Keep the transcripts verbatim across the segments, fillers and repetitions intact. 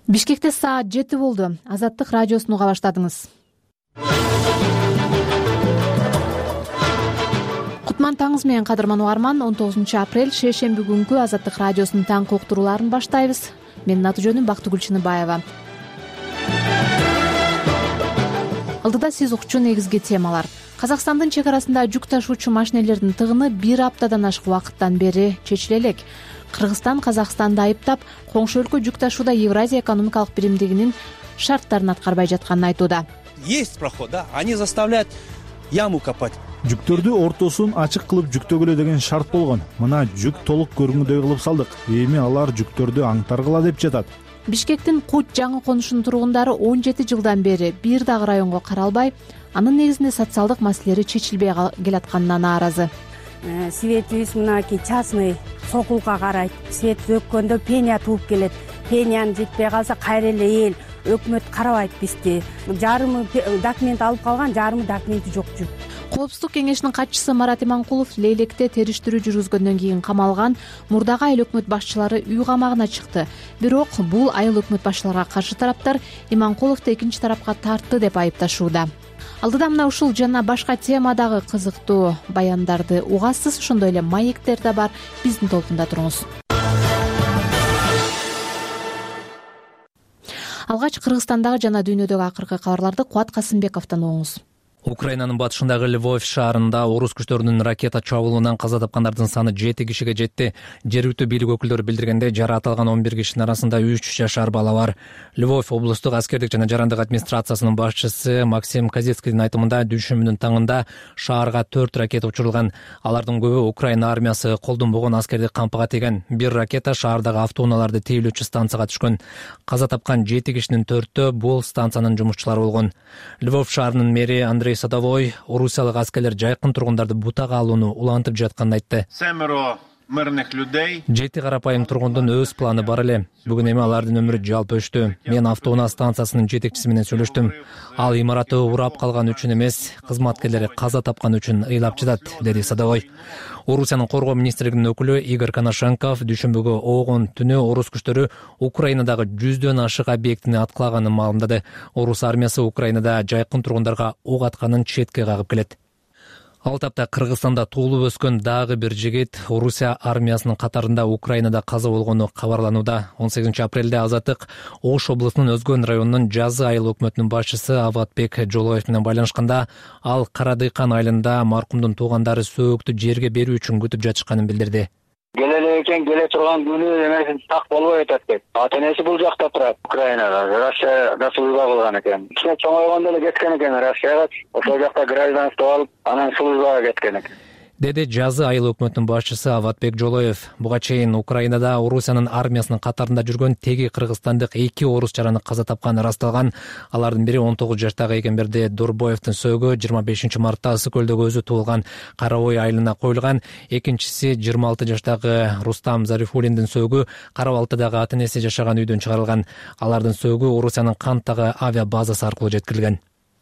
Бишкекте саат жети болду. Азаттык радиосун уга баштадыңыз. Кутман таңыңыз менен кадырман угарман. он тогузунчу апрель шейшемби күнгү Азаттык радиосунун таңкы уктурууларын баштайбыз. Менин аты жөнүм Бактыгүл Чыныбаева. Алдыда сиз укчу негизги темалар. Казакстандын чек арасында жүк ташуучу машинелердин тыгыны бир аптадан ашык убакыттан бери чечиле элек. Кыргызстан Казакстанды айыптап, коңшу өлкө жүк ташууда Евразия экономикалык биримдигинин шарттарын аткарбай жатканын айтууда. Есть проход, да, они заставляют яму копать. Жүктөрдү ортосун ачык кылып жүктөгүлө деген шарт болгон. Мына жүк толук көрүнгүдөй кылып салдык. Эми алар жүктөрдү аңтаргыла деп жатат. Бишкектин Кут жаңы конушунун тургундары он жети жылдан бери бир дагы районго каралбай, анын негизинде социалдык маселелери чечилбей келатканына нааразы. Светибиз мынакей частный сокулга карайт. Свет өккөндө пеня тууп келет. Пеняны жетпей калса кайра эле эл, өкмөт карабайт бизди. Жарымы документ алып калган, жарымы документи жок жүк. Коопсуздук кеңешинин катчысы Марат Иманкулов Лейлекте териштирүү жүргүзгөндөн кийин камалган мурдагы айыл өкмөт башчылары үй камагына чыкты. Бирок бул айыл өкмөт башчыларга каршы тараптар Иманкуловду экинчи тарапка тартты деп айыпташууда. Алдыда мына ушул жана башка темадагы кызыктуу баяндарды угасыз, ошондой эле маектер да бар. Биздин толкунда туруңуз. Алгач Кыргызстандагы жана дүйнөдөгү акыркы кабарларды Кубат Касымбековдон угуңуз. Украинанын батышындагы Львов шаарында орус күчтөрүнүн ракета чабуулунан каза тапкандардын саны жети кишиге жетти. Жергиликтүү бийлик өкүлдөрү билдиргенде, жаратылган он бир кишинин арасында үч жашар бала бар. Львов облустук аскердик жана жарандык администрациясынын башчысы Максим Казецкийдин айтымында, дүшүмүнүн таңында шаарга төрт ракета учурулган. Алардын көбү Украина армиясы колдонбогон аскердик кампыга тийген. Бир ракета шаардагы автоунааларды тейлөөчү станцияга түшкөн. Каза тапкан жети кишинин төртөө бул станциянын жумушчулары болгон. Львов шаарынын мэри Андрей Садовой орусиялык аскерлер жайкын тургундарды бутага алууну улантып жатканын айтты. Жети карапайым тургундун өз планы бар эле. Бүгүн эми алардын өмүрү жалпы өчтү. Мен автоунаа станциясынын жетекчиси менен сөйлөштүм. Ал имаратты урап калган үчүн эмес, кызматкерлери каза тапкан үчүн ыйлап жатат, деди Садовой. Орусиянын коргоо министрлигинин өкүлү Игорь Коношенков дүшүмбүгү огон түнү орус күчтөрү Украинадагы жүздөн ашык объектини аткалаганын маалымдады. Орус армиясы Украинада жайкын тургундарга ок атканын четке кагып келет. Ал тапта Кыргызстанда туулуп өскөн дагы бир жигит Орусия армиясынын катарында Украинада каза болгону кабарланууда. он сегизинчи апрелде Азаттык Ош облусунун Өзгөн районунун Жазы айыл өкмөтүнүн башчысы Аватбек Жолоев менен байланышканда, ал Карадыйкан айылында маркумдун туугандары сөөктү жерге берүү үчүн күтүп жатышканын билдирди. Келеле экен, келе турган күнү эмесин так болбой атат деп. Ата-энеси бул жакта турат, Украинада. Россияда служба кылган экен. Кичине чоңойгондо эле кеткен экен Россияга. Ошол жакта гражданство алып, анан службага кеткен экен, деди Жазы айыл өкмөтүнүн башчысы Аватбек Жолоев. Буга чейин Украинада Орусиянын армиясынын катарында жүргөн теги кыргызстандык эки орус жараны каза тапканы ырасталган. Алардын бири он тогуз жаштагы Эгемберди Дурбоевдин сөөгү жыйырма бешинчи мартта Ысык көлдөгү өзү туулган Карабой айылына коюлган. Экинчиси жыйырма алты жаштагы Рустам Зарифуллиндин сөөгү Карабалтыдагы ата-энеси жашаган үйдөн чыгарылган. Алардын сөөгү Орусиянын Канттагы авиа базасы аркылуу жеткирилген.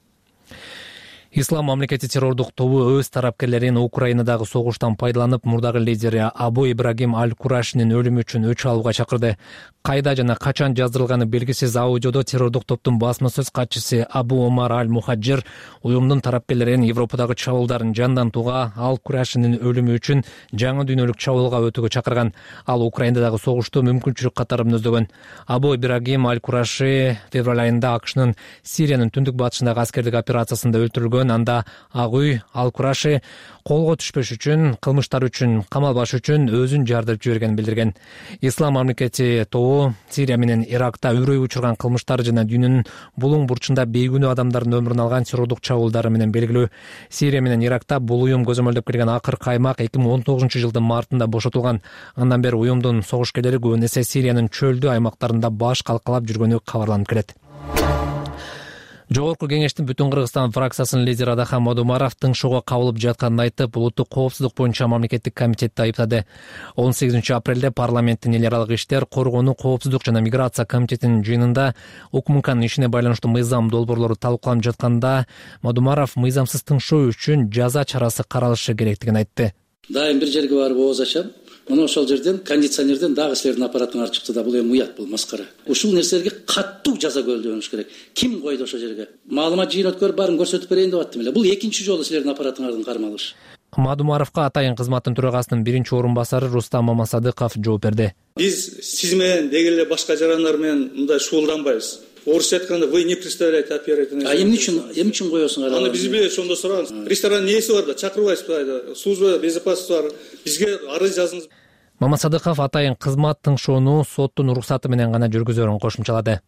Ислам мамлекети террордук тобу өз тарапкерлерин Украинадагы согуштан пайдаланып, мурдагы лидери Абу Ибрагим Аль-Курашинин өлүмү үчүн өч алууга чакырды. Кайда жана качан жаздырылганы белгисиз аудиодо террордук топтун басма сөз катчысы Абу Омар Аль-Мухаджир уюмдун тарапкерлерин Европадагы чабуулдарын жандантууга, Аль-Курашинин өлүмү үчүн жаңы дүйнөлүк чабуулга өтүүгө чакырган. Ал Украинадагы согушту мүмкүнчүлүк катары мүнөздөгөн. Абу Ибрагим Аль-Кураши февраль айында АКШнын Сириянын түндүк батышындагы аскердик операциясында өлтүрүлгөн. Анда Ак үй Аль-Кураши колго түшпөш үчүн, кылмыштар үчүн камалбаш үчүн өзүн жардырып жибергенин билдирген. Ислам мамлекети тобу Сирия менен Иракта үрөй учурган кылмыштар жана дүйнөнүн булуң бурчунда бейгүнөө адамдардын өмүрүн алган террордук чабуулдары менен белгилүү. Сирия менен Иракта бул уюм көзөмөлдөп келген акыркы аймак эки миң он тогузунчу жылдын мартында бошотулган. Андан бери уюмдун согушкерлери көбүн эсе Сириянын чөлдүү аймактарында баш калкалап жүргөнү кабарланып келет. Жогорку кеңештин Бүтүн Кыргызстан фракциясынын лидери Адахан Мадумаров тыңшоого кабылып жатканын айтып, улуттук коопсуздук боюнча мамлекеттик комитетти айыптады. он сегизинчи апрелде парламенттин эл аралык иштер, коргонуу, коопсуздук жана миграция комитетинин жыйынында УКМКнын ишине байланыштуу мыйзам долбоорлору талкууланып жатканда, Мадумаров мыйзамсыз тыңшоо үчүн жаза чарасы каралышы керектигин айтты. Дайым бир жерге барып ооз ачам, Мына ошол жерден кондиционерден дагы силердин аппаратыңар чыкты да, бул эми уят, бул маскара. Ушул нерселерге каттуу жаза көздөбөш керек. Ким койду ошол жерге? Маалымат жыйын өткөрүп баарын көрсөтүп берейин деп аттым эле. Бул экинчи жолу силердин аппаратыңардын кармалышы. Мадумаровго Атайын кызматтын төрагасынын биринчи орун басары Рустам Мамасадыков жооп берди. Биз сиз менен деги эле башка жарандар менен мындай шуулданбайбыз. Орусча айтканда вы не представляете оператора. А эмне үчүн эмне үчүн коесуңар? Аны биз билебиз, ошондо сураңыз. Ресторан нээси бар да, чакырбайсызбы? Служба безопасности бар. Бизге арыз жазыңыз. Мамасадыков Атайын кызмат тыңшоону соттун уруксаты менен гана жүргүзөрүн кошумчалады.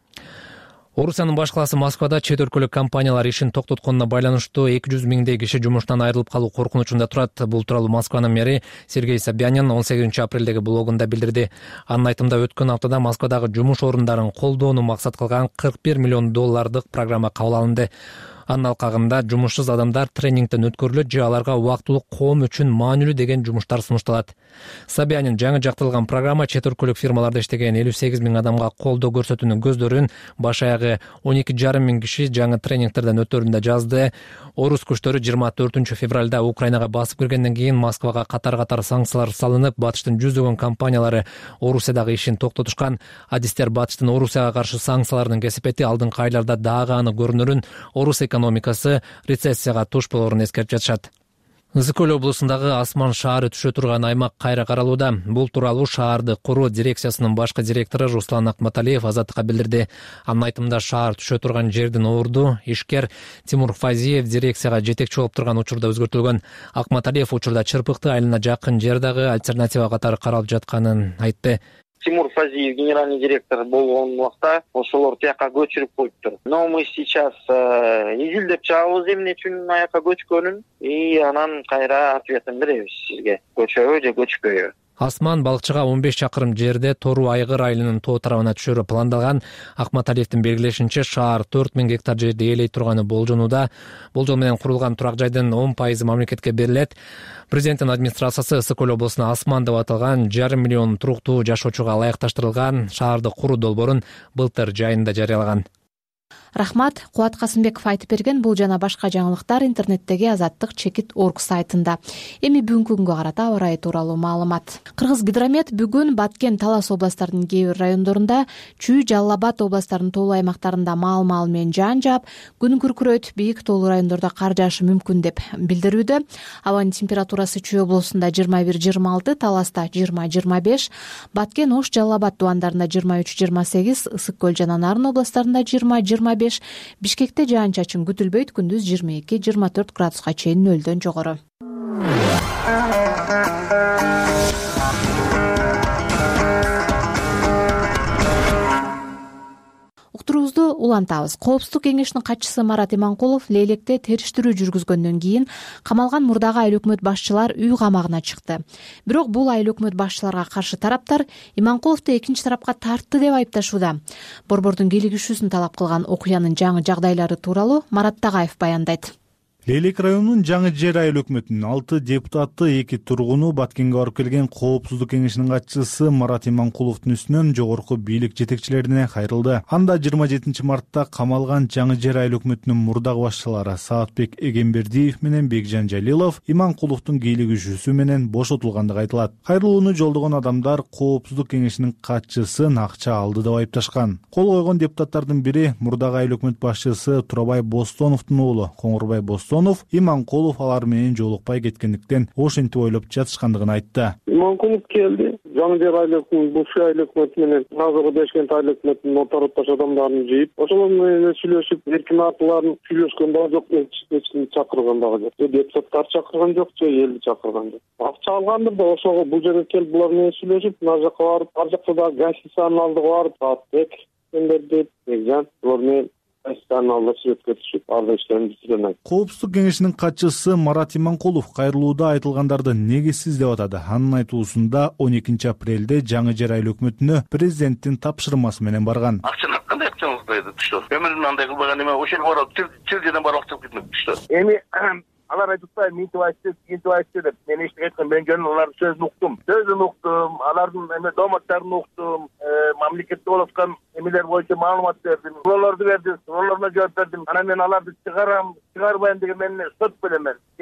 Орусиянын баш калаасы Москвада чет өлкөлүк компаниялар ишин токтотконуна байланыштуу эки жүз миңдей киши жумуштан айрылып калуу коркунучунда турат. Бул тууралуу Москванын мэри Сергей Собянин он сегизинчи апрелдеги блогунда билдирди. Анын айтымында өткөн аптада Москвадагы жумуш орундарын колдоону максат кылган кырк бир миллион доллардык программа кабыл алынды. Анын алкагында жумушсуз адамдар тренингден өткөрүлөт же аларга убактылуу коом үчүн маанилүү деген жумуштар сунушталат. Собянин жаңы жактырылган программа чет өлкөлүк фирмаларда иштеген элүү сегиз миң адамга колдоо көрсөтүүнүн көздөрүн, баш аягы он эки жарым миң киши жаңы тренингтерден өтөрүн да жазды. Орус күчтөрү жыйырма төртүнчү февралда Украинага басып киргенден кийин Москвага катар-катар санкциялар салынып, батыштын жүздөгөн компаниялары Орусиядагы ишин токтотушкан. Адистер батыштын Орусияга каршы санкцияларынын кесепети алдыңкы айларда дагы аны көрүнөрүн, Орус экономикасы рецессияга туш болоорун эскертип жатышат. Ысык-Көл облусундагы Асман шаары түшө турган аймак кайра каралууда. Бул тууралуу шаарды куруу дирекциясынын башкы директору Руслан Акматалиев Азаттыкка билдирди. Анын айтымында шаар түшө турган жердин орду ишкер Тимур Фазиев дирекцияга жетекчи болуп турган учурда өзгөртүлгөн. Акматалиев учурда Чырпыкты айылына жакын жер дагы альтернатива катары каралып жатканын айтты. Тимур Фазиев, генеральный директор болгон убакта ошолор тияка көчүрүп коюптур. Но мы сейчас изилдеп чыгабыз эмне үчүн аяка көчкөнүн, и анан кайра ответин беребиз сизге. Көчөбү же көчпөйбү. Асман балыкчыга он беш чакырым жерде Тору Айгыр айылынын тоо тарабына түшөрү пландалган. Акматалиевдин белгилешинче, шаар төрт миң гектар жерди ээлей турганы болжонууда. Болжол менен курулган турак жайдын он пайызы мамлекетке берилет. Президенттин администрациясы Ысык-Көл облусуна Асман деп аталган жарым миллион туруктуу жашоочуга ылайыкташтырылган шаарды куруу долбоорун былтыр жайында жарыялаган. Рахмат. Кубат Касымбеков айтып берген. Бул жана башка жаңылыктар интернеттеги азаттык чекит точка орг сайтында. Эми бүгүнкү күнгө карата аба ырайы тууралуу маалымат. Кыргыз гидромет бүгүн Баткен, Талас областарынын кээ бир райондорунда, Чүй, Жалал Абад областарынын тоолуу аймактарында маал-маал менен жаан жаап, күн күркүрөйт, бийик тоолуу райондордо кар жаашы мүмкүн деп билдирүүдө. Абанын температурасы Чүй облусунда жыйырма бир жыйырма алты, Таласта жыйырма жыйырма беш, Баткен, Ош, Жалал Абад тубандарында жыйырма үч жыйырма сегиз, Ысык-Көл жана Нарын областарында жыйырма жыйырма беш, Бишкекте жаан чачын күтүлбөйт, күндүз жыйырма эки жыйырма төрт градуска чейин нөлдөн жогору. Уктуруубузду улантабыз. Коопсуздук кеңешинин катчысы Марат Иманкулов Лейлекте териштирүү жүргүзгөндөн кийин камалган мурдагы айыл өкмөт башчылар үй камагына чыкты. Бирок бул айыл өкмөт башчыларга каршы тараптар Иманкуловду экинчи тарапка тартты деп айыпташууда. Борбордун кийлигишүүсүн талап кылган окуянын жаңы жагдайлары тууралуу Марат Тагаев баяндайт. Лейлек районунун жаңы жер айыл өкмөтүнүн алты депутаты, эки тургуну Баткенге барып келген Коопсуздук кеңешинин катчысы Марат Иманкуловдун үстүнөн жогорку бийлик жетекчилерине кайрылды. Анда жыйырма жетинчи мартта камалган жаңы жер айыл өкмөтүнүн мурдагы башчылары Саатбек Эгембердиев менен Бекжан Жалилов Иманкуловдун кийлигишүүсү менен бошотулгандыгы айтылат. Кайрылууну жолдогон адамдар Коопсуздук кеңешинин катчысын акча алды деп айыпташкан. Кол койгон депутаттардын бири мурдагы айыл өкмөт башчысы Турабай Бостоновдун уулу Коңурбай Бостоновдун Иманкулов алар менен жолукпай кеткендиктен ошентип ойлоп жатышкандыгын айтты. Иманкулов келди. Жаңы жер айыл өкмөтү, бул айыл өкмөтү менен азыркы Бишкент айыл өкмөтүнүн отороттош адамдарын жыйып, ошол менен сүйлөшүп, эркин артыларын сүйлөшкөн дагы жок, эчким чакырган дагы жок. Депутаттар чакырган жок, же элди чакырган жок. Акча алгандыр да ошого бул жерге келип булар менен сүйлөшүп, нар жакка барып, ар жакта дагы гостиницанын алдыга барып, Саатбек Эгембердиев, Бекжан булар менен Коопсуздук кеңешинин катчысы Марат Иманкулов кайрылууда айтылгандарды негизсиз деп атады. Анын айтуусунда он экинчи апрелде жаңы жер айыл өкмөтүнө президенттин тапшырмасы менен барган. Акчаны кандай акчаңыз кайда түштү? Өмүрүн андай кылбаган эме, ошол барып тил жерден барып акча кетмек түштү. Эми алар айтыпты, минтип айтты, минтип айтты деп мен эчтеке айткан, мен жөн алардын сөзүн уктум. Сөзүн уктум, алардын эме дооматтарын уктум, мамлекетте болуп аткан эмелер боюнча маалымат бердим. Суроолорду бердим, суроолоруна жооп бердим. Анан мен аларды чыгарам, чыгарбайм деген мен сот белемен. Же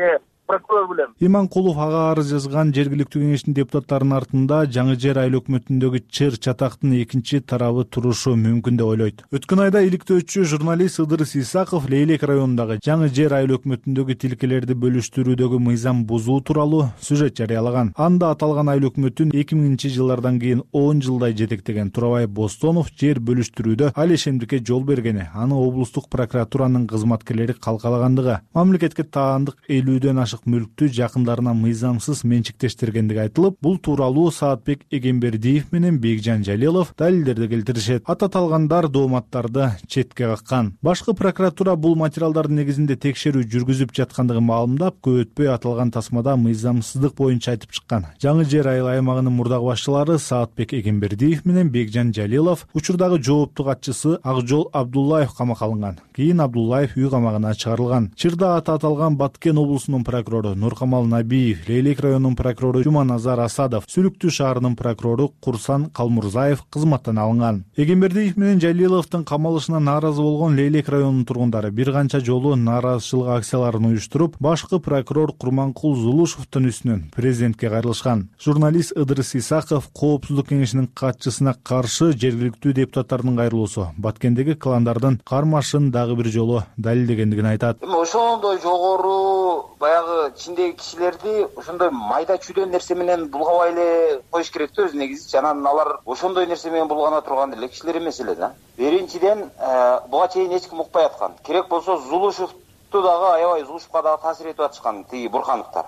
прокурор билем. Иманкулов ага арыз жазган жергиликтүү кеңештин депутаттарынын артында жаңы жер айыл өкмөтүндөгү чыр чатактын экинчи тарабы турушу мүмкүн деп ойлойт. Өткөн айда иликтөөчү журналист Ыдырыс Исаков Лейлек районундагы жаңы жер айыл өкмөтүндөгү тилкелерди бөлүштүрүүдөгү мыйзам бузуу тууралуу сюжет жарыялаган. Анда аталган айыл өкмөтүн эки миңинчи жылдардан кийин он жылдай жетектеген Турабай Бостонов жер бөлүштүрүүдө ал ишемдикке жол бергени, аны облустук прокуратуранын кызматкерлери калкалагандыгы, мамлекетке таандык элүүдөн ашык мүлктү жакындарына мыйзамсыз менчиктештиргендиги айтылып, бул тууралуу Саатбек Эгембердиев менен Бекжан Жалилов далилдерди келтиришет. Ат аталгандар дооматтарды четке каккан. Башкы прокуратура бул материалдардын негизинде текшерүү жүргүзүп жаткандыгын маалымдап, көп өтпөй аталган тасмада мыйзамсыздык боюнча айтып чыккан. Жаңы жер айыл аймагынын мурдагы башчылары Саатбек Эгембердиев менен Бекжан Жалилов учурдагы жоопту катчысы Акжол Абдуллаев камакка алынган. Кийин Абдуллаев үй камагына чыгарылган. Чырда аты аталган Баткен облусунун прокурору Нуркамал Набиев, Лейлек районунун прокурору Жуманазар Асадов, Сүлүктүү шаарынын прокурору Курсан Калмурзаев кызматтан алынган. Эгембердиев менен Жалиловдун камалышына нааразы болгон Лейлек районунун тургундары бир канча жолу нааразычылык акцияларын уюштуруп, башкы прокурор Курманкул Зулушевдун үстүнөн президентке кайрылышкан. Журналист Ыдырыс Исаков коопсуздук кеңешинин катчысына каршы жергиликтүү депутаттардын кайрылуусу Баткендеги кландардын кармашын дагы бир жолу далилдегендигин айтат. Ошондой жогору баягы ичиндеги кишилерди ошондой майда чүйдөн нерсе менен булгабай эле коюш керек да, өз негизи. Анан алар ошондой нерсе менен булгана турган эле кишилер эмес эле да. Биринчиден буга чейин эч ким укпай аткан. Керек болсо Зулушев дагы аябай Зулушевка дагы таасир этип атышкан тиги Бурхановдор.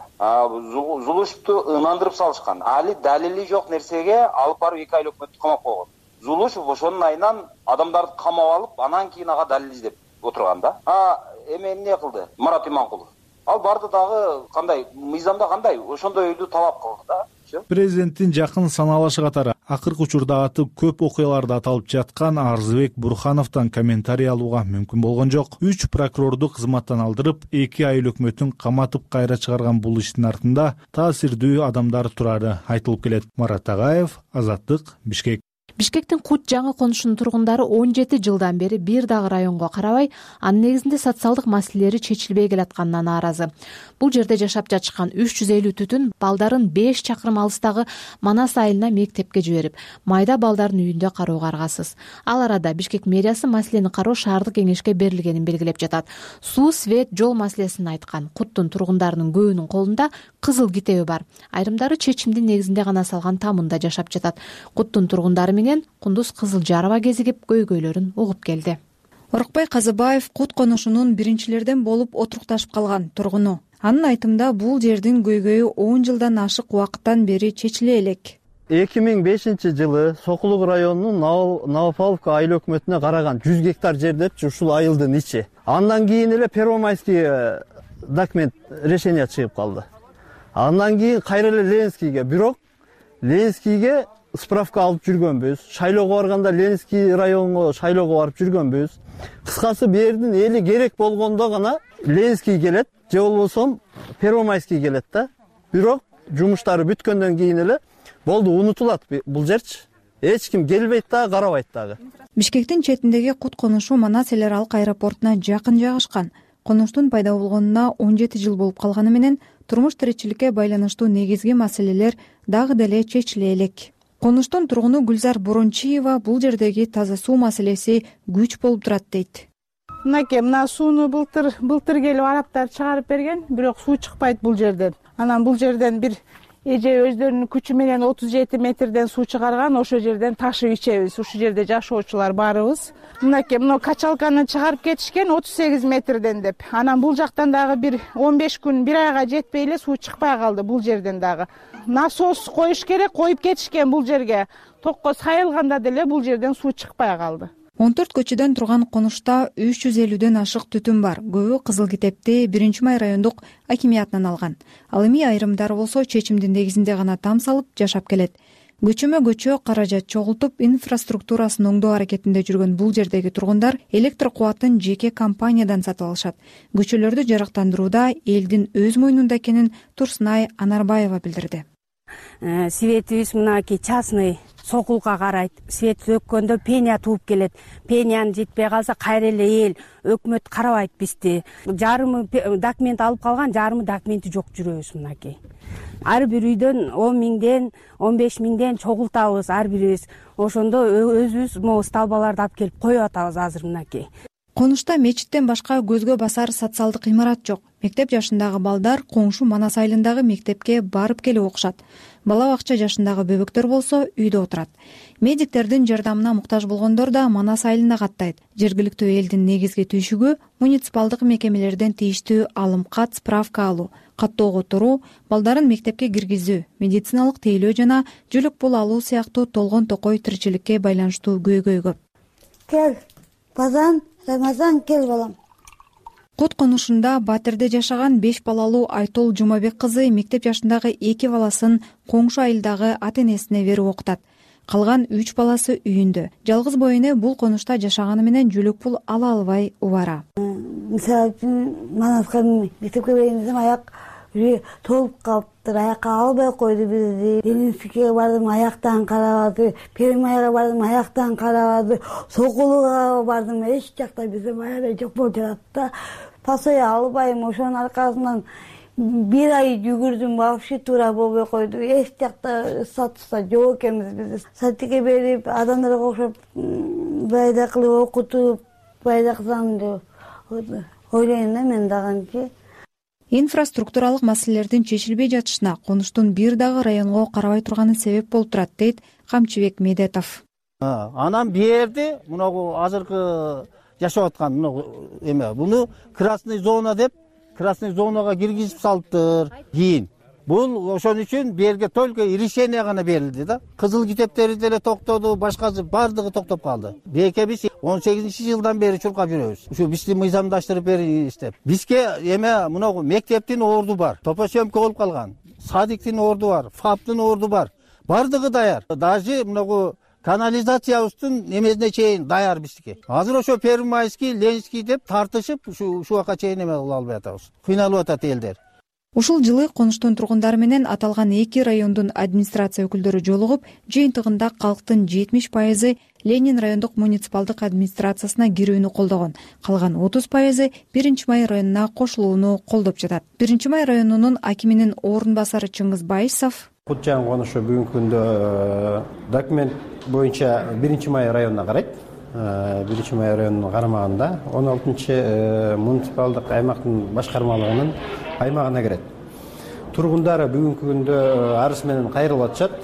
Зулушевду ынандырып салышкан. Али далили жок нерсеге алып барып эки ай өкмөттү камап койгон. Зулушев ошонун айынан адамдарды камап алып, анан кийин ага далил издеп отурган да. А эме эмне кылды? Марат Иманкулов. Ал барды дагы кандай мыйзамда кандай ошондойду талап кылды да. Президенттин жакын саналашы катары акыркы учурда аты көп окуяларда аталып жаткан Арзыбек Бурхановдон комментарий алууга мүмкүн болгон жок. Үч прокурорду кызматтан алдырып, эки айыл өкмөтүн каматып кайра чыгарган бул иштин артында таасирдүү адамдар турары айтылып келет. Марат Агаев, Азаттык, Бишкек. Бишкектин Кут жаңы конушунун тургундары он жети жылдан бери бир дагы районго карабай, анын негизинде социалдык маселелери чечилбей келатканына нааразы. Бул жерде жашап жатышкан үч жүз элүү түтүн балдарын беш чакырым алыстагы Манас айылына мектепке жиберип, майда балдардын үйүндө кароого аргасыз. Ал арада Бишкек мэриясы маселени кароо шаардык кеңешке берилгенин белгилеп жатат. Суу, свет, жол маселесин айткан. Куттун тургундарынын көбүнүн колунда кызыл китеби бар. Айрымдары чечимдин негизинде гана салган тамында жашап жатат. Куттун тургундары менен Кундуз Кызылжарова кезигип көйгөйлөрүн угуп келди. Орукбай Казыбаев Кут конушунун биринчилерден болуп отурукташып калган тургуну. Анын айтымында бул жердин көйгөйү он жылдан ашык убакыттан бери чечиле элек. эки миң бешинчи жылы Сокулук районунун Новопавловка айыл өкмөтүнө караган жүз гектар жер депчи ушул айылдын ичи. Андан кийин эле Первомайский документ решение чыгып калды. Андан кийин кайра эле Ленинскийге, бирок Ленинскийге справка алып жүргөнбүз. Шайлоого барганда Ленинский районго шайлоого барып жүргөнбүз. Кыскасы бердин эли керек болгондо гана Ленинский келет, же болбосо Первомайский келет да. Бирок жумуштары бүткөндөн кийин эле болду, унутулат бул жерчи. Эч ким келбейт да, карабайт дагы. Бишкектин четиндеги Кут конушу Манас эл аралык аэропортуна жакын жайгашкан. Конуштун пайда болгонуна он жети жыл болуп калганы менен турмуш тиричиликке байланыштуу негизги маселелер дагы деле чечиле элек. Конуштун тургуну Гүлзар Борончиева бул жердеги таза суу маселеси күч болуп турат дейт. Мынакей мына сууну былтыр былтыр келип араптар чыгарып берген, бирок суу чыкпайт бул жерден. Анан бул жерден бир эже өздөрүнүн күчү менен отуз жети метрден суу чыгарган, ошол жерден ташып ичебиз. Ушул жерде жашоочулар барыбыз. Мынакей мына качалканы чыгарып кетишкен отуз сегиз метрден деп. Анан бул жактан дагы бир он беш күн, бир айга жетпей эле суу чыкпай калды бул жерден дагы. Насос коюш керек, коюп кетишкен бул жерге. Токко сайылганда деле бул жерден суу чыкпай калды. он төрт көчөдөн турган конушта үч жүз элүүдөн ашык түтүн бар. Көбү Кызыл Китепти биринчи май райондук акимиятынан алган. Ал эми айрымдары болсо чечимдин негизинде гана там салып жашап келет. Көчөмө көчө каражат чогултуп инфраструктурасын оңдоо аракетинде жүргөн бул жердеги тургундар электр кубатын жеке компаниядан сатып алышат. Көчөлөрдү жарыктандырууда элдин өз мойнунда экенин Турсунай Анарбаева билдирди. светибиз мынакей частный сокулга карайт. Свет сөккөндө пеня тууп келет. Пенияны жетпей калса кайра эле эл, өкмөт карабайт бизди. Жарымы документ алып калган, жарымы документи жок жүрөбүз мынакей. Ар бир үйдөн он миңден он беш миңден чогултабыз ар бирибиз. Ошондо өзүбүз могу столбаларды алып келип коюп атабыз азыр мынакей. Конушта мечиттен башка көзгө басар социалдык имарат жок. Мектеп жашындагы балдар коңшу Манас айылындагы мектепке барып келип окушат. Бала бакча жашындагы бөбөктөр болсо үйдө отурат. Медиктердин жардамына муктаж болгондор да Манас айылына каттайт. Жергиликтүү элдин негизги түйшүгү муниципалдык мекемелерден тийиштүү алым кат, справка алуу, каттоого туруу, балдарын мектепке киргизүү, медициналык тейлөө жана жүлүк пул алуу сыяктуу толгон токой тиричиликке байланыштуу көйгөй көп. Кел, базан, Рамазан, кел балам. Кут конушунда Батирде жашаган беш балалуу Айтол Жумабек кызы мектеп жашындагы эки баласын коңшу айылдагы ата-энесине берип окутат. Калган үч баласы үйүндө. Жалгыз боюне бул конушта жашаганы менен жүлүк пул ала албай убара. Мисалы үчүн Манаска мектепке берген десем аяк толуп калыптыр, аякка албай койду бизди. Ленинскийге бардым, аяктан карабады, Пермайга бардым, аяктан карабады, Сокулуга бардым, эч жакта бизде баягы жок болуп жатат да. Пасоя албайм, ошонун аркасынан бир ай жүгүрдүм, вообще туура болбой койду. Эч жакта статуста жок экенбиз биз. Садикке берип, адамдарга окшоп байда кылып окутуп, байда кылсам деп ойлойм да мен дагы. Инфраструктуралык маселелердин чечилбей жатышына конуштун бир дагы районго карабай турганы себеп болуп турат, дейт Камчыбек Медетов. Анан берди мунагу азыркы жашап аткан мына эме буну красный зона деп красный зонага киргизип салыптыр. Кийин бул ошон үчүн берге только решение гана берилди да. Кызыл китептери деле токтоду, башкасы бардыгы токтоп калды. Беке биз он сегизинчи жылдан бери чуркап жүрөбүз. Ушу бизди мыйзамдаштырып бери иштеп. Бизге эме мынагу мектептин орду бар, топосөмкө болуп калган. Садиктин орду бар, фаптын орду бар. Бардыгы даяр. Даже мынагу канализациябыздын эмесине чейин даяр биздики. Азыр ошо Первомайский, Ленинский деп тартышып ушу ушуга чейин эме кыла албай атабыз. Кыйналып атат элдер. Ушул жылы конуштун тургундары менен аталган эки райондун администрация өкүлдөрү жолугуп, жыйынтыгында калктын жетимиш пайызы Ленин райондук муниципалдык администрациясына кирүүнү колдогон. Калган отуз пайызы биринчи май районуна кошулууну колдоп жатат. биринчи май районунун акиминин орун басары Чыңгыз Байысов Кут жаңы конушу бүгүнкү күндө документ боюнча биринчи май районуна карайт. биринчи май районунун карамагында он алтынчы муниципалдык аймактын башкармалыгынын аймагына кирет. Тургундары бүгүнкү күндө арыз менен кайрылып атышат.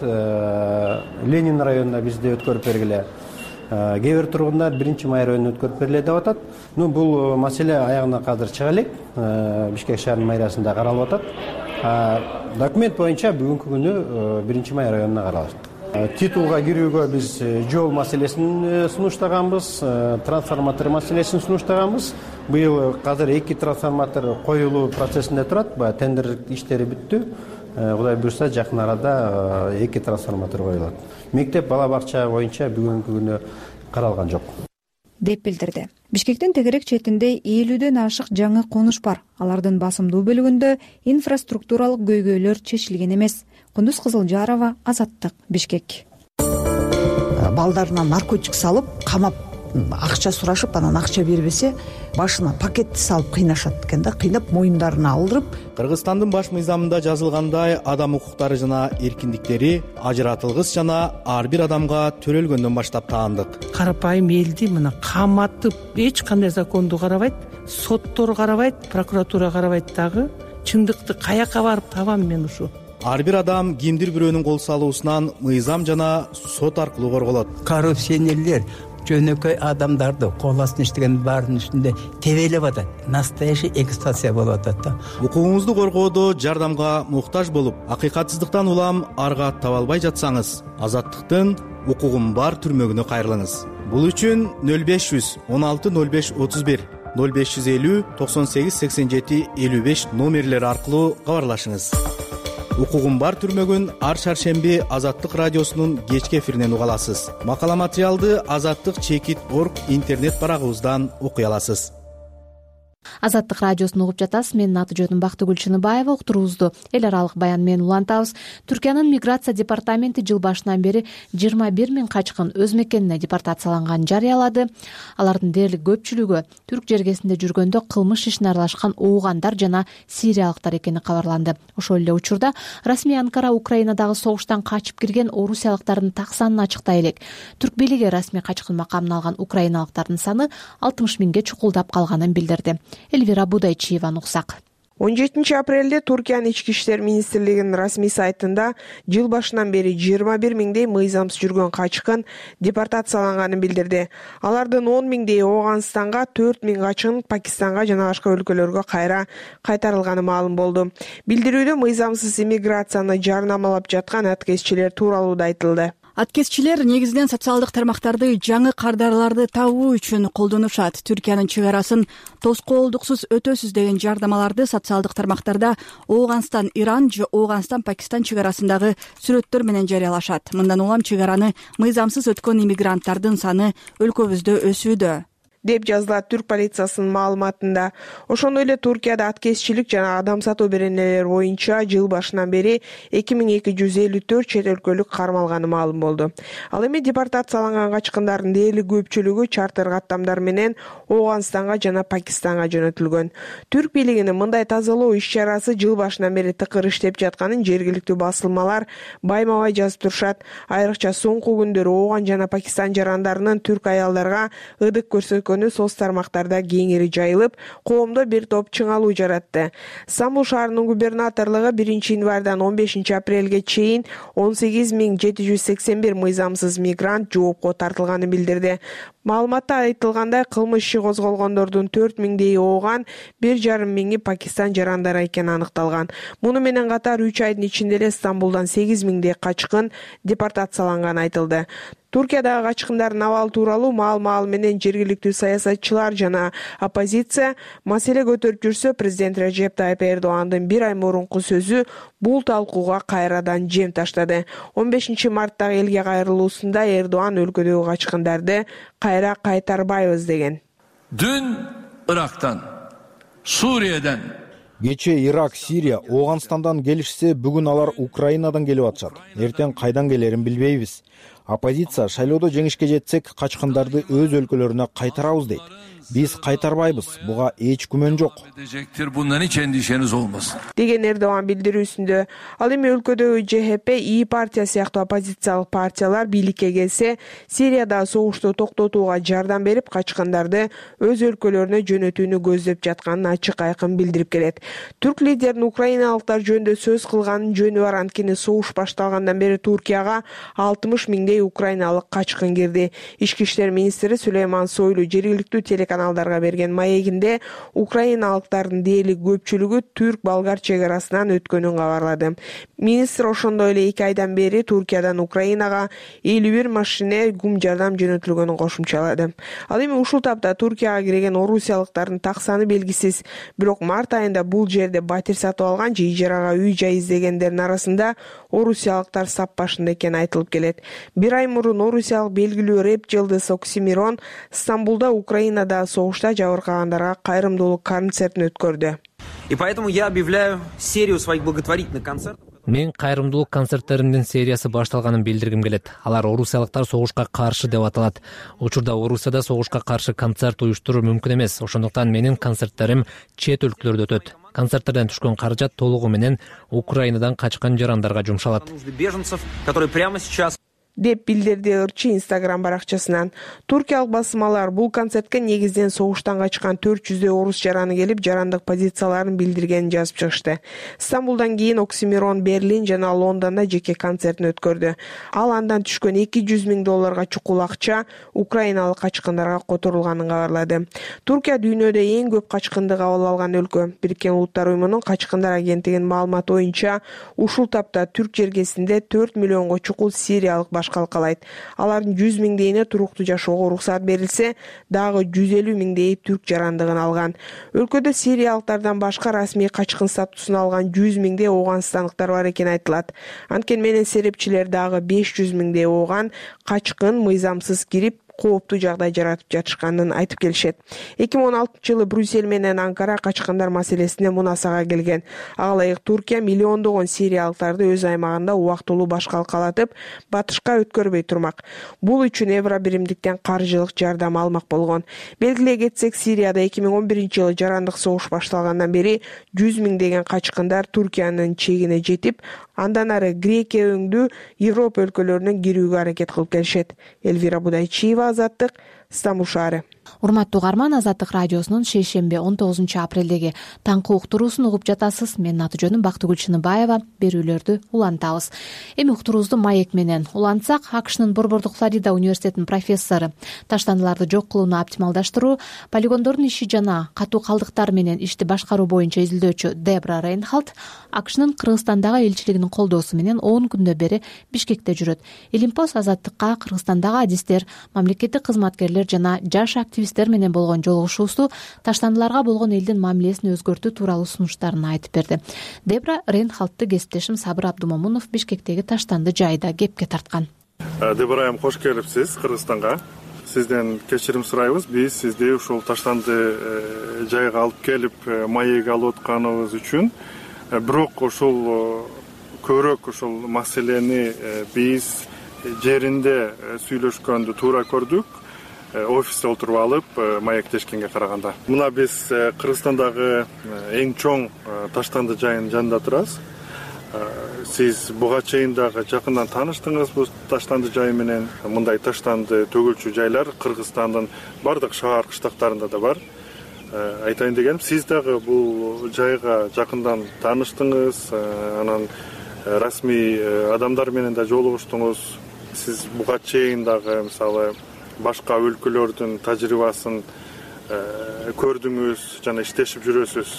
Ленин районуна бизде өткөрүп бергиле. Кээ бир тургундар биринчи май районуна өткөрүп бергиле деп атат. Ну бул маселе аягына азыр чыга элек. Бишкек шаарынын мэриясында каралып атат. Документ боюнча бүгүнкү күнү биринчи май районуна каралат. Титулга кирүүгө биз жол маселесин сунуштаганбыз, трансформатор маселесин сунуштаганбыз. Быйыл азыр эки трансформатор коюлуу процессинде турат. Баягы тендер иштери бүттү. Кудай буйрса жакын арада эки трансформатор коюлат. Мектеп бала бакча боюнча бүгүнкү күнү каралган жок деп билдирди. Бишкектин тегерек четинде элүүдөн ашык жаңы конуш бар. Алардын басымдуу бөлүгүндө инфраструктуралык көйгөйлөр чечилген эмес. Кундуз Кызылжарова, Азаттык, Бишкек. Балдарына наркотик салып, камап, акча сурашып, анан акча бербесе, башына пакетти салып кыйнашат экен да, кыйнап моюндарына алдырып. Кыргызстандын баш мыйзамында жазылгандай, адам укуктары жана эркиндиктери ажыратылгыс жана ар бир адамга төрөлгөндөн баштап таандык. Карапайым элди мына каматып, эч кандай законду карабайт, соттор карабайт, прокуратура карабайт дагы. Чындыкты каяка барып табам мен ушу? Ар бир адам кимдир бирөөнүн кол салуусунан мыйзам жана сот аркылуу корголот. Коррупционерлер жөнөкөй адамдарды кол астына иштеген баардын үстүндө тебелеп атат. Настоящий эксплуатация болуп атат да. Укугуңузду коргоодо жардамга муктаж болуп, акыйкатсыздыктан улам арга таба албай жатсаңыз, Азаттыктын укугум бар түрмөгүнө кайрылыңыз. Бул үчүн нөл беш жүз он алты нөл беш отуз бир, нөл беш жүз элүү токсон сегиз сексен жети элүү беш номерлери аркылуу кабарлашыңыз. Укугум бар түрмөгүн ар шаршемби Азаттык радиосунун кечки эфиринен уга аласыз. Макала материалды азаттык чекит точка орг интернет барагыбыздан окуй аласыз. Азаттык радиосун угуп жатасыз. Менин аты жөнүм Бактыгүл Чыныбаева. Уктуруубузду эл аралык баян менен улантабыз. Түркиянын миграция департаменти жыл башынан бери жыйырма бир миң качкын өз мекенине депортацияланганын жарыялады. Алардын дээрлик көпчүлүгү түрк жергесинде жүргөндө кылмыш ишине аралашкан оогандар жана сириялыктар экени кабарланды. Ошол эле учурда расмий Анкара Украинадагы согуштан качып кирген орусиялыктардын так санын ачыктай элек. Түрк бийлиги расмий качкын макамын алган украиналыктардын саны алтымыш миңге чукулдап калганын билдирди. Эльвира Будайчиеваны уксак. он жетинчи апрелде Туркиянын ички иштер министрлигинин расмий сайтында жыл башынан бери жыйырма бир миңдей мыйзамсыз жүргөн качкын депортацияланганын билдирди. Алардын он миңдейи Ооганстанга, төрт миң качкын Пакистанга жана башка өлкөлөргө кайра кайтарылганы маалым болду. Билдирүүдө мыйзамсыз иммиграцияны жарнамалап жаткан аткезчилер тууралуу да айтылды. Аткезчилер негизинен социалдык тармактарды жаңы кардарларды табуу үчүн колдонушат. Түркиянын чек арасын тоскоолдуксуз өтөсүз деген жардамаларды социалдык тармактарда Ооганстан Иран же Ооганстан Пакистан чек арасындагы сүрөттөр менен жарыялашат. Мындан улам чек араны мыйзамсыз өткөн иммигранттардын саны өлкөбүздө өсүүдө, деп жазылат түрк полициясынын маалыматында. Ошондой эле Туркияда аткезчилик жана адам сатуу беренелери боюнча жыл башынан бери эки миң эки жүз элүү төрт чет өлкөлүк кармалганы маалым болду. Ал эми депортацияланган качкындардын дээрлик көпчүлүгү чартер каттамдар менен Ооганстанга жана Пакистанга жөнөтүлгөн. Түрк бийлигинин мындай тазалоо иш-чарасы жыл башынан бери тыкыр иштеп жатканын жергиликтүү басылмалар байма-бай жазып турушат. Айрыкча соңку күндөрү Ооган жана Пакистан жарандарынын түрк аялдарга ыдык көрсөткөн соц тармактарда кеңири жайылып, коомдо бир топ чыңалуу жаратты. Стамбул шаарынын губернаторлугу биринчи январдан он бешинчи апрелге чейин он сегиз миң жети жүз сексен бир мыйзамсыз мигрант жоопко тартылганын билдирди. Маалыматта айтылгандай, кылмыш иши козголгондордун төрт миңдейи Ооган, бир жарым миңи Пакистан жарандары экени аныкталган. Муну менен катар үч айдын ичинде эле Стамбулдан сегиз миңдей качкын депортацияланганы айтылды. Туркиядагы качкындардын абалы тууралуу маал-маал менен жергиликтүү саясатчылар жана оппозиция маселе көтөрүп жүрсө, президент Режеп Тайип Эрдогандын бир ай мурунку сөзү бул талкууга кайрадан жем таштады. он бешинчи марттагы элге кайрылуусунда Эрдоган өлкөдөгү качкындарды кайра кайтарбайбыз деген. Dün Irak'tan, Suriye'den Кече Ирак, Сирия, Ооганстандан келишсе, бүгүн алар Украинадан келип атышат. Эртең кайдан келерин билбейбиз. Оппозиция шайлоодо жеңишке жетсек, качкындарды өз өлкөлөрүнө кайтарабыз дейт. Биз кайтарбайбыз. Буга эч күмөн жок. Bundan hiç endişeniz olmasın. деген Эрдоган билдирүүсүндө. Ал эми өлкөдөгү Ж Х П, И партия сыяктуу оппозициялык партиялар бийликке келсе, Сириядагы согушту токтотууга жардам берип, качкындарды өз өлкөлөрүнө жөнөтүүнү көздөп жатканын ачык айкын билдирип келет. Түрк лидерин украиналыктар жөнүндө сөз кылганын жөнү бар. Анткени согуш башталгандан бери Туркияга алтымыш миңдей украиналык качкын кирди. Ички иштер министри Сүлейман Сойлу жергиликтүү телеканалдарга берген маегинде украиналыктардын дээрлик көпчүлүгү түрк-болгар чек арасынан өткөнүн кабарлады. Министр ошондой эле эки айдан бери Туркиядан Украинага элүү бир машине гум жардам жөнөтүлгөнүн кошумчалады. Ал эми ушул тапта Туркияга кирген орусиялыктардын так саны белгисиз. Бирок март айында бул жерде батир сатып алган же ижарага үй жай издегендердин арасында орусиялыктар сап башында экени айтылып келет. Бир ай мурун орусиялык белгилүү рэп жылдыз Оксимирон Стамбулда Украинада согушта жабыркагандарга кайрымдуулук концертин өткөрдү. И поэтому я объявляю серию своих благотворительных концертов. Мен кайрымдуулук концерттеримдин сериясы башталганын билдиргим келет. Алар орусиялыктар согушка каршы деп аталат. Учурда Орусияда согушка каршы концерт уюштуруу мүмкүн эмес. Ошондуктан менин концерттерим чет өлкөлөрдө өтөт. Концерттерден түшкөн каражат толугу менен Украинадан качкан жарандарга жумшалат. Беженцев, которые прямо сейчас деп билдирди ырчы Инстаграм баракчасынан. Туркиялык басмалар бул концертке негизден согуштан качкан төрт жүздөй орус жараны келип, жарандык позицияларын билдиргенин жазып чыгышты. Стамбулдан кийин Оксимирон Берлин жана Лондондо жеке концертин өткөрдү. Ал андан түшкөн эки жүз миң долларга чукул акча украиналык качкындарга которулганын кабарлады. Туркия дүйнөдө эң көп качкынды кабыл алган өлкө. Бириккен Улуттар уюмунун качкындар агенттигинин маалыматы боюнча, ушул тапта түрк жергесинде төрт миллионго чукул сириялык калкалайт. Алардын жүз миңдейине туруктуу жашоого уруксат берилсе, дагы жүз элүү миңдейи түрк жарандыгын алган. Өлкөдө сириялыктардан башка расмий качкын статусун алган жүз миңдей ооганстандыктар бар экени айтылат. Анткени менен серепчилер дагы беш жүз миңдей ооган качкын мыйзамсыз кирип кооптуу жагдай жаратып жатышканын айтып келишет. эки миң он алтынчы жылы Брюссель менен Анкара качкандар маселесинде мунасага келген. Ага ылайык Туркия миллиондогон сириялыктарды өз аймагында убактылуу башкалкалатып, батышка өткөрбөй турмак. Бул үчүн евро биримдиктен каржылык жардам алмак болгон. Белгилей кетсек, Сирияда эки миң он биринчи жылы жарандык согуш башталгандан бери жүз миңдеген качкындар Туркиянын чегине жетип, андан ары Грекия өңдүү Европа өлкөлөрүнө кирүүгө аракет кылып келишет. Элвира Будайчиева, Азаттык, Стамбул шаары. Урматтуу угарман, Азаттык радиосунун шейшемби он тогузунчу апрелдеги таңкы уктуруусун угуп жатасыз. Менин аты жөнүм Бактыгүл Чыныбаева. Берүүлөрдү улантабыз. Эми уктуруубузду маек менен улантсак, АКШнын Борбордук Флорида университетинин профессору, таштандыларды жок кылууну оптималдаштыруу, полигондордун иши жана катуу калдыктар менен ишти башкаруу боюнча изилдөөчү Дебра Рейнхальд АКШнын Кыргызстандагы элчилигинин колдоосу менен он күндөн бери Бишкекте жүрөт. Илимпоз Азаттыкка Кыргызстандагы адистер, мамлекеттик кызматкерлер жана жаш активисттер менен болгон жолугушуусу таштандыларга болгон элдин мамилесин өзгөртүү тууралуу сунуштарын айтып берди. Дебра Рейнхальдты кесиптешим Сабыр Абдумомунов Бишкектеги таштанды жайда кепке тарткан. Дебра айым, кош келипсиз Кыргызстанга. Сизден кечирим сурайбыз. Биз сизди ушул таштанды жайга алып келип, маек алып атканыбыз үчүн. Бирок ушул көбүрөөк ушул маселени биз жеринде сүйлөшкөндү туура көрдүк. Офисте отуруп алып маектешкенге караганда. Мына биз Кыргызстандагы эң чоң таштанды жайынын жанында турабыз. Сиз буга чейин дагы жакындан тааныштыңыз бул таштанды жай менен. Мындай таштанды төгүлчү жайлар Кыргызстандын бардык шаар кыштактарында да бар. Айтайын дегеним, сиз дагы бул жайга жакындан тааныштыңыз, анан расмий адамдар менен да жолугуштуңуз. Сиз буга чейин дагы мисалы башка өлкөлөрдүн тажрыйбасын көрдүңүз жана иштешип жүрөсүз.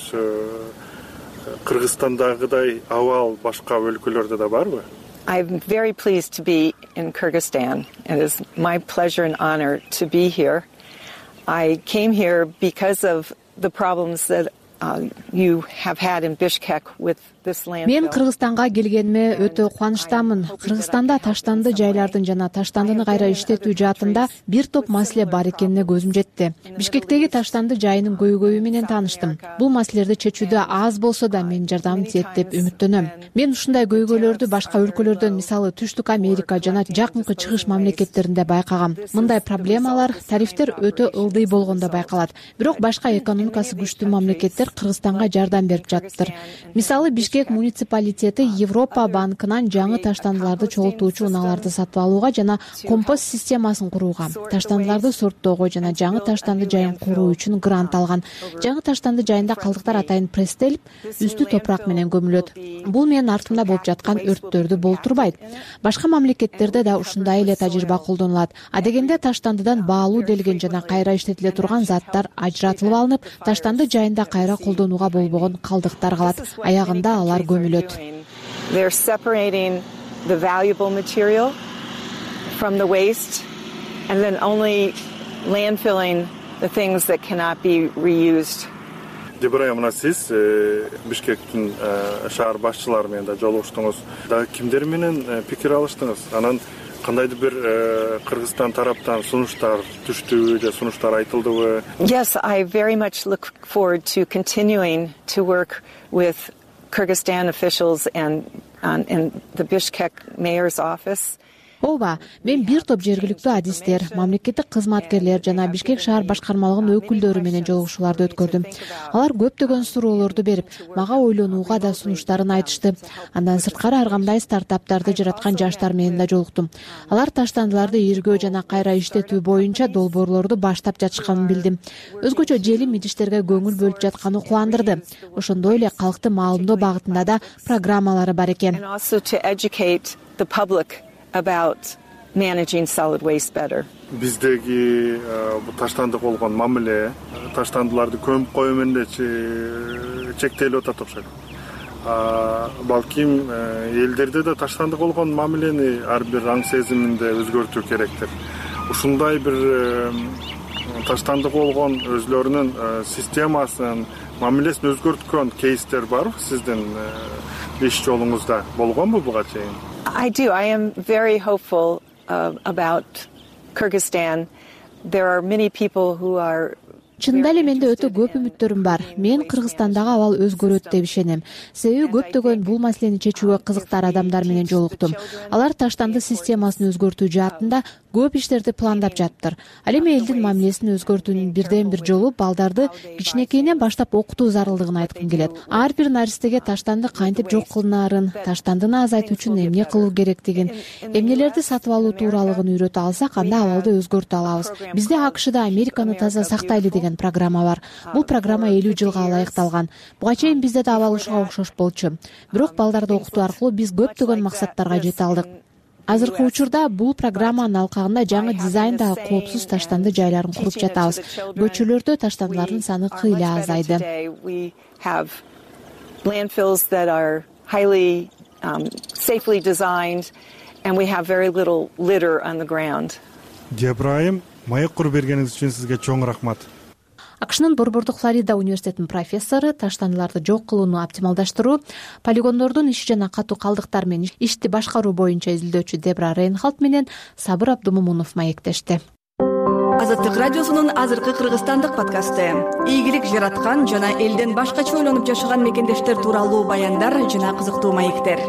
Кыргызстандагыдай абал башка өлкөлөрдө да барбы? I'm very pleased to be in Kyrgyzstan. It is my pleasure and honor to be here. I came here because of the problems that uh, you have had in Bishkek with this landfill. Мен Кыргызстанга келгениме өтө кубанычтамын. Кыргызстанда таштанды жайлардын жана таштандыны кайра иштетүү жаатында бир топ маселе бар экенине көзүм жетти. Бишкектеги таштанды жайынын көйгөйү менен тааныштым. Бул маселелерди чечүүдө аз болсо да менин жардамым тиет деп үмүттөнөм. Мен ушундай көйгөйлөрдү башка өлкөлөрдөн, мисалы Түштүк Америка жана жакынкы чыгыш мамлекеттеринде байкагам. Мындай проблемалар, тарифтер өтө ылдый болгондо байкалат. Бирок башка экономикасы күчтүү мамлекеттер Кыргызстанга жардам берип жатыптыр. Мисалы Бишкек муниципалитети Европа банкынан жаңы таштандыларды чогултуучу унааларды сатып алууга жана компост системасын курууга, таштандыларды сорттоого жана жаңы таштанды жайын куруу үчүн грант алган. Жаңы таштанды жайында калдыктар атайын пресстелип, үстү топурак менен көмүлөт. Бул менин артымда болуп жаткан өрттөрдү болтурбайт. Башка мамлекеттерде да ушундай эле тажрыйба колдонулат. Адегенде таштандыдан баалуу делген жана кайра иштетиле турган заттар ажыратылып алынып, таштанды жайында кайра колдонууга болбогон калдыктар калат. Аягында алар көмүлөт. They're separating the valuable material from the waste and then only landfilling the things that cannot be reused. Дебра, мына сиз Бишкектин шаар башчылары менен да жолугуштуңуз. Да кимдер менен пикир алыштыңыз? Анан кандайдыр бир Кыргызстан тараптан сунуштар түштүбү же сунуштар айтылдыбы? Yes, I very much look forward to continuing to work with Kyrgyzstan officials and um, in the Bishkek mayor's office. Ооба, мен бир топ жергиликтүү адистер, мамлекеттик кызматкерлер жана Бишкек шаар башкармалыгынын өкүлдөрү менен жолугушууларды өткөрдүм. Алар көптөгөн суроолорду берип, мага ойлонууга да сунуштарын айтышты. Андан сырткары ар кандай стартаптарды жараткан жаштар менен да жолуктум. Алар таштандыларды иргөө жана кайра иштетүү боюнча долбоорлорду баштап жатышканын билдим. Өзгөчө желим идиштерге көңүл бөлүп жатканы кубандырды. Ошондой эле калкты маалымдоо багытында да программалары бар экен. About managing solid waste better. Биздеги бу таштандык болгон мамиле таштандыларды көмүп коюу менен эле чектелип атат окшойт. Балким элдерде да таштандык болгон мамилени ар бир аң сезиминде өзгөртүү керектир. Ушундай бир таштандык болгон өзлөрүнүн системасын, мамилесин өзгөрткөн кейстер барбы сиздин иш жолуңузда? Болгонбу буга чейин? I do. I am very hopeful uh, about Kyrgyzstan there are many people who are чынында эле менде өтө көп үмүттөрүм бар. Мен Кыргызстандагы абал өзгөрөт деп ишенем. Себеби көптөгөн бул маселени чечүүгө кызыктар адамдар менен жолуктум. Алар таштанды системасын өзгөртүү жаатында көп иштерди пландап жатыптыр. Ал эми элдин мамилесин өзгөртүүнүн бирден бир жолу балдарды кичинекейинен баштап окутуу зарылдыгын айткым келет. Ар бир наристеге таштанды кантип жок кылынаарын, таштандыны азайтуу үчүн эмне кылуу керектигин, эмнелерди сатып алуу тууралыгын үйрөтө алсак, анда абалды өзгөртө алабыз. Бизде АКШда Американы таза сактайлы деген программа бар. Бул программа элүү жылга ылайыкталган. Буга чейин бизде да абал ушуга окшош болчу. Бирок балдарды окутуу аркылуу биз көптөгөн максаттарга жете алдык. Азыркы учурда бул программанын алкагында жаңы дизайндагы коопсуз таштанды жайларын куруп жатабыз. Көчөлөрдө таштандылардын саны кыйла азайды. Landfills that are highly um, safely designed, and we have very little litter on the ground. Жабраим, маек куруп бергениңиз үчүн сизге чоң рахмат. АКШнын Борбордук Флорида университетинин профессору, таштандыларды жок кылууну оптималдаштыруу, полигондордун иши жана катуу калдыктар менен ишти башкаруу боюнча изилдөөчү Дебра Рейнхалд менен Сабыр Абдумомунов маектешти. Азаттык радиосунун азыркы кыргызстандык подкасты. Ийгилик жараткан жана элден башкача ойлонуп жашаган мекендештер тууралуу баяндар жана кызыктуу маектер.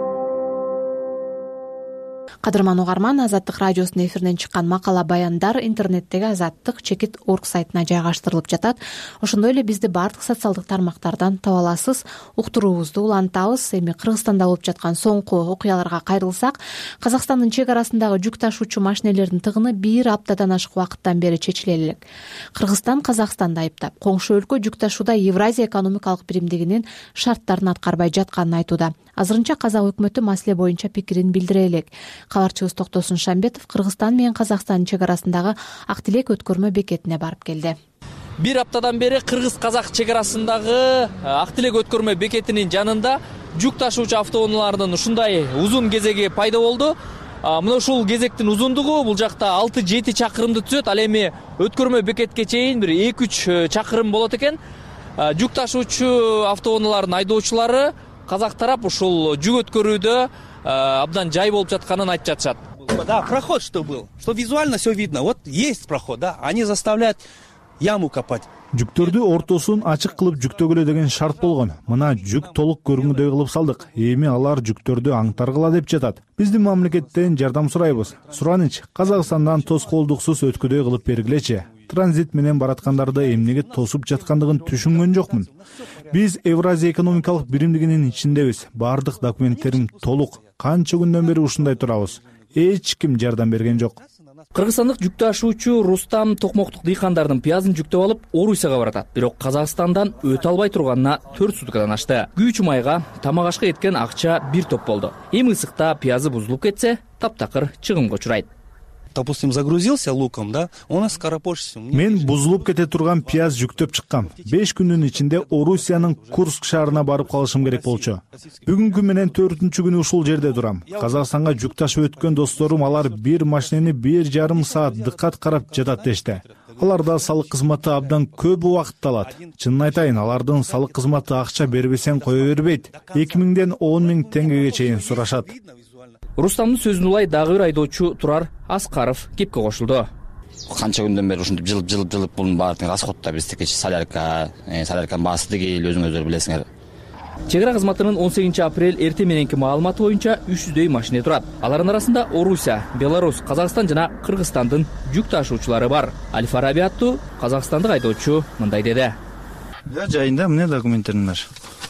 Кадырман угарман, Азаттык радиосунун эфиринен чыккан макала баяндар интернеттеги азаттык чекит орг сайтына жайгаштырылып жатат. Ошондой эле бизди баардык социалдык тармактардан таба аласыз. Уктуруубузду улантабыз. Эми Кыргызстанда болуп жаткан соңку окуяларга кайрылсак, Казакстандын чек арасындагы жүк ташуучу машинелердин тыгыны бир аптадан ашык убакыттан бери чечиле элек. Кыргызстан Казакстанды айыптап, коңшу өлкө жүк ташууда Евразия экономикалык биримдигинин шарттарын аткарбай жатканын айтууда. Азырынча Казак өкмөтү маселе боюнча пикирин билдире элек. Кабарчыбыз Токтосун Шамбетов Кыргызстан менен Казакстандын чек арасындагы Ак Тилек өткөрмө бекетине барып келди. Бир аптадан бери Кыргыз-Казак чек арасындагы Ак Тилек өткөрмө бекетинин жанында жүк ташуучу автоунаалардын ушундай узун кезеги пайда болду. Мына ушул кезектин узундугу бул жакта алты жети чакырымды түзөт. Ал эми өткөрмө бекетке чейин бир эки үч чакырым болот экен. Жүк ташуучу автоунаалардын айдоочулары Казак тарап ушул жүк өткөрүүдө абдан жай болуп жатканын айтып жатышат. Да, проход что был, что визуально все видно. Вот есть проход, да, они заставляют яму копать. Жүктөрдү ортосун ачык кылып жүктөгүлө деген шарт болгон. Мына жүк толук көрүнгүдөй кылып салдык. Эми алар жүктөрдү аңтаргыла деп жатат. Биздин мамлекеттен жардам сурайбыз. Сураныч, Казакстандан тоскоолдуксуз өткөдөй кылып бергилечи. Транзит менен бараткандарды эмнеге тосуп жаткандыгын түшүнгөн жокмун. Биз Евразия экономикалык биримдигинин ичиндебиз. Бардык документтерим толук. Канча күндөн бери ушундай турабыз. Эч ким жардам берген жок. Кыргызстандык жүк ташуучу Рустам Токмоктук дыйкандардын пиязын жүктөп алып Орусияга баратат. Бирок Казакстандан өтө албай турганына төрт суткадан ашты. Күйүүчү майга, тамак ашка кеткен акча бир топ болду. Эми ысыкта пиязы бузулуп кетсе, таптакыр чыгымга учурайт. Допустим, загрузился луком, да, он скоропочется. Мен бузулуп кете турган пияз жүктөп чыккам. беш күндүн ичинде Орусиянын Курск шаарына барып калышым керек болчу. Бүгүнкү менен төртүнчү күнү ушул жерде турам. Казакстанга жүк ташып өткөн досторум алар бир машинени бир жарым саат дыккат карап жатат дешти. Аларда салык кызматы абдан көп убакыт алат. Чынын айтайын, алардын салык кызматы акча бербесең кое бербейт. эки миңден он миң теңгеге чейин сурашат. Рустамдын сөзүн улай дагы бир айдоочу Турар Аскаров кепке кошулду. Канча күндөн бери ушинтип жылып жылып жылып бунун баардыгы расходто биздики солярка, солярканын баасы тигил өзүңүздөр билесиңер. Чек ара кызматынын он сегизинчи апрель эртең мененки маалыматы боюнча үч жүздөй машина турат. Алардын арасында Орусия, Беларусь, Казакстан жана Кыргызстандын жүк ташуучулары бар. Аль Фараби аттуу казакстандык айдоочу мындай деди. Жайында эмне документтерим бар.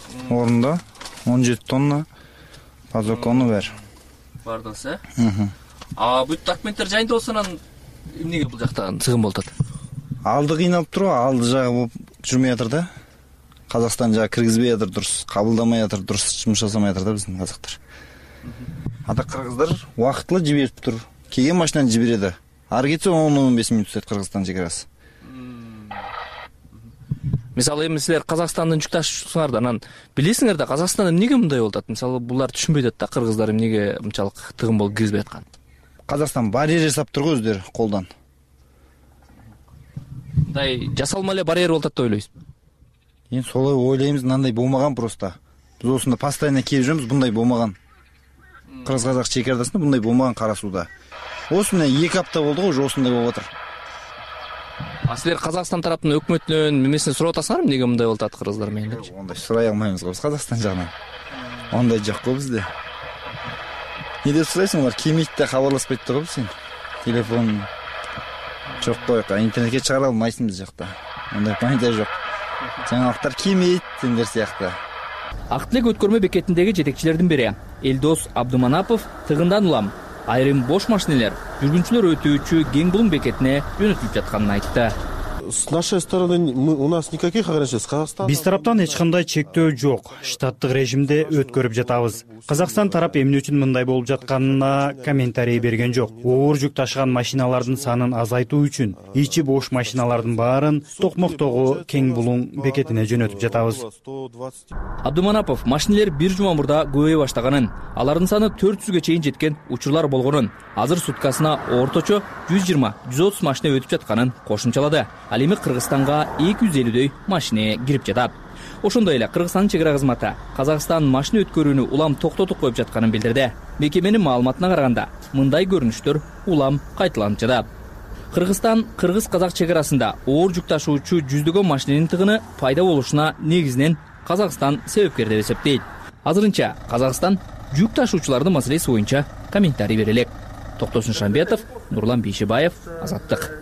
Орунда он жети тонна по бер. Бардыңсы? А бүт документтер жайында болсонан эмнеге бул жактан чыгым болуп атат? Алды кыйналып туруп, алды жагы болуп жүрмөй атыр да. Казакстан жагы киргизбей атыр, дурус кабылдамай атыр, дурус жумуш жасамай атыр да биздин казактар. Ата кыргыздар убактылуу жиберип тур. Келген машинаны жиберет. Ары кетсе он он беш мүнөт өтөт Кыргызстан чек арасы. Мисалы эми силер Казакстандын жүк ташуучусуңар да, анан билесиңер да Казакстанда эмнеге мындай болуп атат? Мисалы булар түшүнбөй атат да, кыргыздар эмнеге мынчалык тыгын болуп киргизбей аткан. Казакстан барьер жасап тургу өздөрү колдон. Мындай жасалма эле барьер болуп атат деп ойлойсузбу? Эми солой ойлойбуз, мындай болмаган просто. Биз осунда постоянно келип жүрөбүз, мындай болмаган. Кыргыз-казак чек арасында мындай болмаган кара сууда. Осу менен эки апта болду, уже осундай болуп атыр. А силер Казакстан тараптын өкмөтүнөн эмесин сурап атасыңарбы, эмнеге мындай болуп атат кыргыздар менен депчи? Ондай сурай алмайбыз го биз Казакстан жагынан. Ондай жок го бизде. Не деп сурайсың, алар келмейт да кабарласпайт да го биз. Телефон жок го, интернетке чыгара алмайсың биз жакта. Ондай пайда жок. Жаңалыктар келмейт дендер сыяктуу. Ак Тилек өткөрмө бекетиндеги жетекчилердин бири Элдос Абдуманапов тыгындан улам айрым бош машинелер жүргүнчүлөр өтүүчү Кең Булуң бекетине жөнөтүлүп жатканын айтты. С нашей стороны у нас никаких ограничений. С Казахстана биз тараптан эч кандай чектөө жок. Штаттык режимде өткөрүп жатабыз. Казакстан тарап эмне үчүн мындай болуп жатканына комментарий берген жок. Оор жүк ташыган машиналардын санын азайтуу үчүн ичи бош машиналардын баарын Токмоктогу Кең Булуң бекетине жөнөтүп жатабыз. Абдуманапов машинелер бир жума мурда көбөйө баштаганын, алардын саны төрт жүзгө чейин жеткен учурлар болгонун, азыр суткасына орточо жүз жыйырма жүз отуз машина өтүп жатканын кошумчалады. Ал эми Кыргызстанга эки жүз элүүдөй машина кирип жатат. Ошондой эле Кыргызстандын чек ара кызматы Казакстан машина өткөрүүнү улам токтотуп коюп жатканын билдирди. Мекеменин маалыматына караганда, мындай көрүнүштөр улам кайталанып жатат. Кыргызстан кыргыз-казак чек арасында оор жүк ташуучу жүздөгөн машинанын тыгыны пайда болушуна негизинен Казакстан себепкер деп эсептейт. Азырынча Казакстан жүк ташуучулардын маселеси боюнча комментарий бере элек. Токтосун Шамбетов, Нурлан Бейшебаев, Азаттык.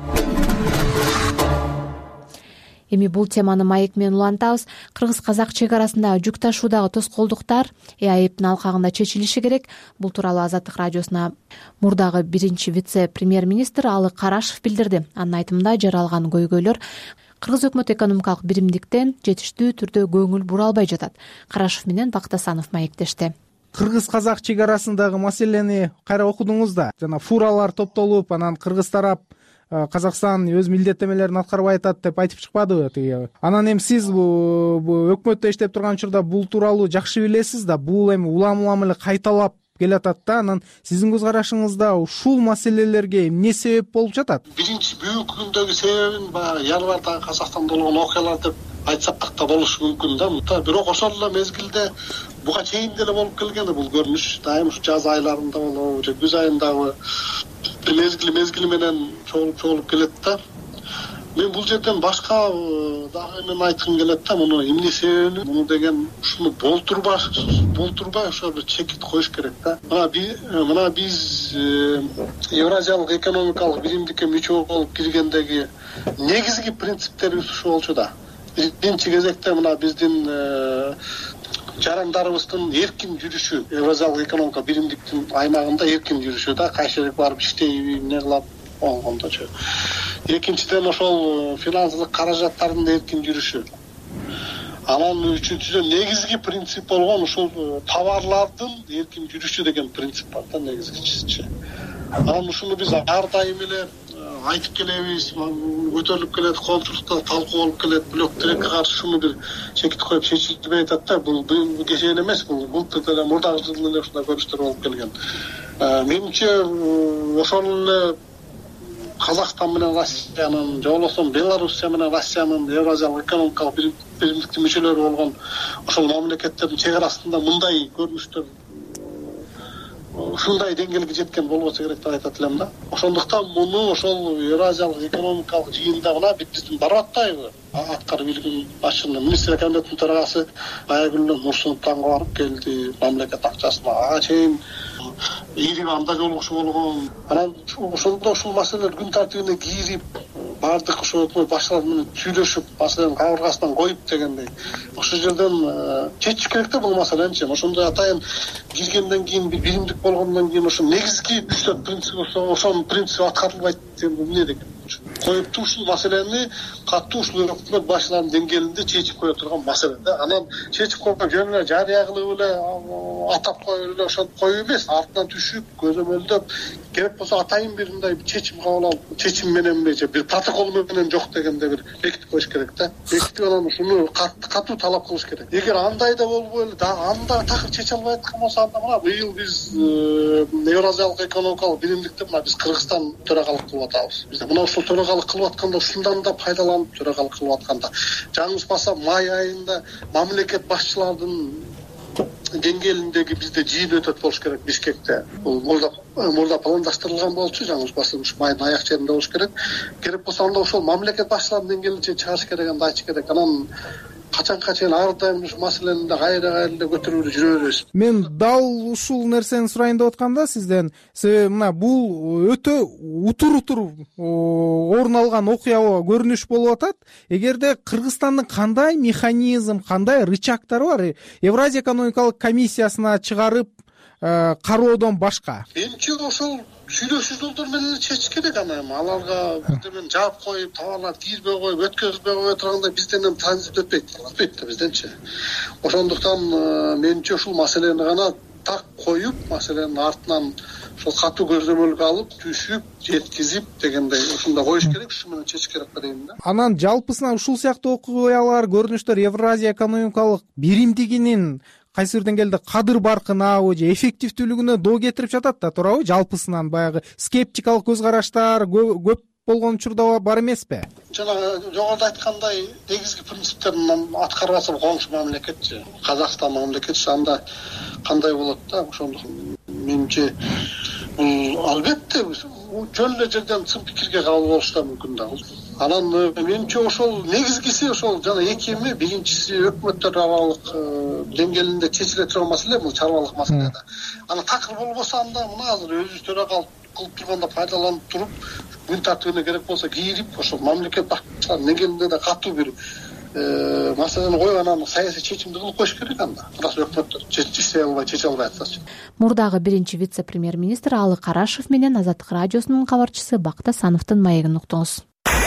Эми бул теманы маек менен улантабыз. Кыргыз-казак чек арасында жүк ташуудагы тоскоолдуктар ЭАЭПтин алкагында чечилиши керек. Бул тууралуу Азаттык радиосуна мурдагы биринчи вице-премьер-министр Алы Карашев билдирди. Анын айтымында жаралган көйгөйлөр Кыргыз өкмөт экономикалык биримдиктен жетиштүү түрдө көңүл бура албай жатат. Карашев менен Бактасанов маектешти. Кыргыз-казак чек арасындагы маселени кайра окудуңуз да. Жана фуралар топтолуп, анан кыргыз тарап Казакстан өз милдеттемелерин аткарбай атат деп айтып чыкпадыбы тиги. Анан эми сиз бул өкмөттө иштеп турган учурда бул тууралуу жакшы билесиз да, бул эми улам-улам эле кайталап келатат да. Анан сиздин көз карашыңызда ушул маселелерге эмне себеп болуп жатат? Биринчи бүгүнкү күндөгү себебин баягы январдагы Казакстанда болгон окуялар деп айтсак да болушу мүмкүн да. Бирок ошол эле мезгилде буга чейин деле болуп келген бул көрүнүш. Дайым жаз айларында болобу же күз айындагы мезгили мезгили менен чогулуп чогулуп келет да. Мен бул жерден башка дагы эми айткым келет да, муну эмне себеби, муну деген ушуну болтурбай, болтурбай ошо бир чекит коюш керек да. Мына биз мына биз Евразиялык экономикалык биримдикке мүчө болуп киргендеги негизги принциптерибиз ушул болчу да. Биринчи кезекте мына биздин жарандарыбыздын эркин жүрүшү, Евразиялык экономика биримдиктин аймагында эркин жүрүшү да, кайсы жерге барып иштейби, эмне кылат болгондочу. Экинчиден ошол финансылык каражаттардын эркин жүрүшү. Анан үчүнчүдөн негизги принцип болгон ушул товарлардын эркин жүрүшү деген принцип бар да, негизгичи. Анан ушуну биз ар дайым эле айтып келебиз, көтөрүлүп келет, коомчулукта талкуу болуп келет, блок тилекке каршы шуну бир чекит коюп чечилбей атат да. Бул кечээ эле эмес, бул былтыр деле мурдагы жылы эле ушундай көрүнүштөр болуп келген. Менимче ошол эле Казакстан менен Россиянын, же болбосо Белоруссия менен Россиянын Евразиялык экономикалык биримдиктин мүчөлөрү болгон ошол мамлекеттердин чек арасында мындай көрүнүштөр ушундай деңгээлге жеткен болбосо керек деп айтат элем да. Ошондуктан муну ошол Евразиялык экономикалык жыйында гана биздин барып атпайбы? Аткарып билген башчынын министрлер кабинетинин төрагасы Аягүл Нурсултанга барып келди, мамлекет акчасына ага чейин ийрип анда жолугушуу болгон. Анан ошондо ушул маселелер күн тартибине кирип, баардык ошол өкмөт башчылары менен сүйлөшүп, маселени кабыргасынан коюп дегендей. Ошол жерден чечиш керек да бул маселеничи. Ошондой атайын киргенден кийин бир биримдик болгондон кийин ошо негизги үч төрт принцип ошонун принципи аткарылбайт деген эмне деген коюпту ушул маселени катуу ушул өкмөт башчыларынын деңгээлинде чечип кое турган маселе да. Анан чечип койгон жөн эле жарыя кылып эле атап коюп эле ошентип коюу эмес, артынан түшүп, көзөмөлдөп, керек болсо атайын бир мындай чечим кабыл алып, чечим менен же бир протокол менен жок дегенде бир бекитип коюш керек да. Бекитип анан ушуну катуу талап кылыш керек. Эгер андай да болбой эле дагы анда такыр чече албай аткан болсо, анда мына быйыл биз Евразиялык экономикалык биримдикте мына биз Кыргызстан төрагалык кылып атабыз. Биз мына ушул төрагалык кылып атканда ушундан да пайдаланып төрагалык кылып атканда жаңылышпасам май айында мамлекет башчылардын деңгээлиндеги бизде жыйын өтөт болуш керек Бишкекте. Бул мурда мурда пландаштырылган болчу, жаңы басым майдын аяк жеринде болуш керек. Керек болсо анда ошол мамлекет башчыларынын деңгээлинче чыгыш керек, анда айтыш керек. Анан качанга чейин ар дайым ушу маселени кайра кайра эле көтөрүп жүрө беребиз. Мен дал ушул нерсени сурайын деп атканда сизден, себеби мына бул өтө утур утур орун алган окуя көрүнүш болуп атат. Эгерде Кыргызстандын кандай механизм, кандай рычагтары бар, Евразия экономикалык комиссиясына чыгарып кароодон башка? Менимче ошол сүйлөшүү жолдор менен чечиш керек. Аны аларга бирдемен жаап коюп, товарларды кирбей коюп, өткөзбөй кое турганда бизден эми транзит өтпөйт, өтпөйт да бизденчи. Ошондуктан менимче ушул маселени гана так коюп, маселенин артынан ошол катуу көзөмөлгө алып, түшүп, жеткизип дегендей ушундай коюш керек, ушу менен чечиш керек да дейм да. Анан жалпысынан ушул сыяктуу окуялар, көрүнүштөр Евразия экономикалык биримдигинин кайсы бир деңгээлде кадыр баркынабы же эффективдүүлүгүнө доо кетирип жатат да, туурабы? Жалпысынан баягы скептикалык көз караштар көп болгон учурда бар эмеспи? Жана жогоруда айткандай негизги принциптерин аткарып атса коңшу мамлекетчи, Казакстан мамлекетчи, анда кандай болот да? Ошондуктан менимче бул албетте жөн эле жерден сын пикирге кабыл болуш да мүмкүн да. Анан менимче ошол негизгиси ошол жана эки эми, биринчиси өкмөттөр аралык деңгээлинде чечиле турган маселе, бул чарбалык маселе да. Анан такыр болбосо анда мына азыр өзүбүз төрага кылып турганда пайдаланып туруп, күн тартыбына керек болсо кирип, ошол мамлекет башчыларынын деңгээлинде да катуу бир маселени коюп, анан саясий чечимди кылып коюш керек анда. Бирок өкмөттөр чече албай, чече албай атсачы. Мурдагы биринчи вице-премьер-министр Алы Карашев менен Азаттык радиосунун кабарчысы Бакыт Асановдун маегин уктуңуз.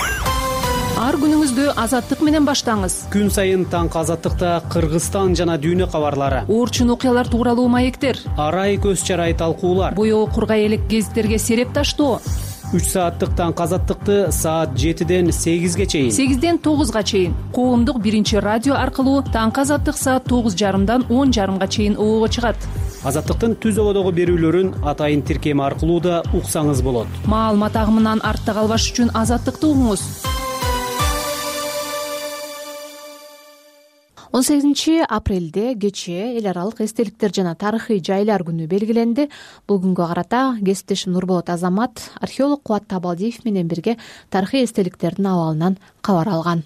Ар күнүңүздү Азаттык менен баштаңыз. Күн сайын таңкы Азаттыкта Кыргызстан жана дүйнө кабарлары, орчун окуялар тууралуу маектер, арай көз чарай талкуулар, боёгу кургай элек гезиттерге сереп таштоо. үч сааттык таңкы Азаттыкты саат жетиден сегизге чейин, сегизден тогузга чейин коомдук биринчи радио аркылуу таңкы Азаттык саат тогуз жарымдан он жарымга чейин оого чыгат. Азаттыктын түз ободогу берүүлөрүн атайын тиркеми аркылуу да уксаңыз болот. Маалымат агымынан артта калбаш үчүн Азаттыкты угуңуз. он сегизинчи апрелде кечээ эл аралык эстеликтер жана тарыхый жайлар күнү белгиленди. Бул күнгө карата кесиптешим Нурболот Азамат археолог Кубат Табалдиев менен бирге тарыхый эстеликтердин абалынан кабар алган.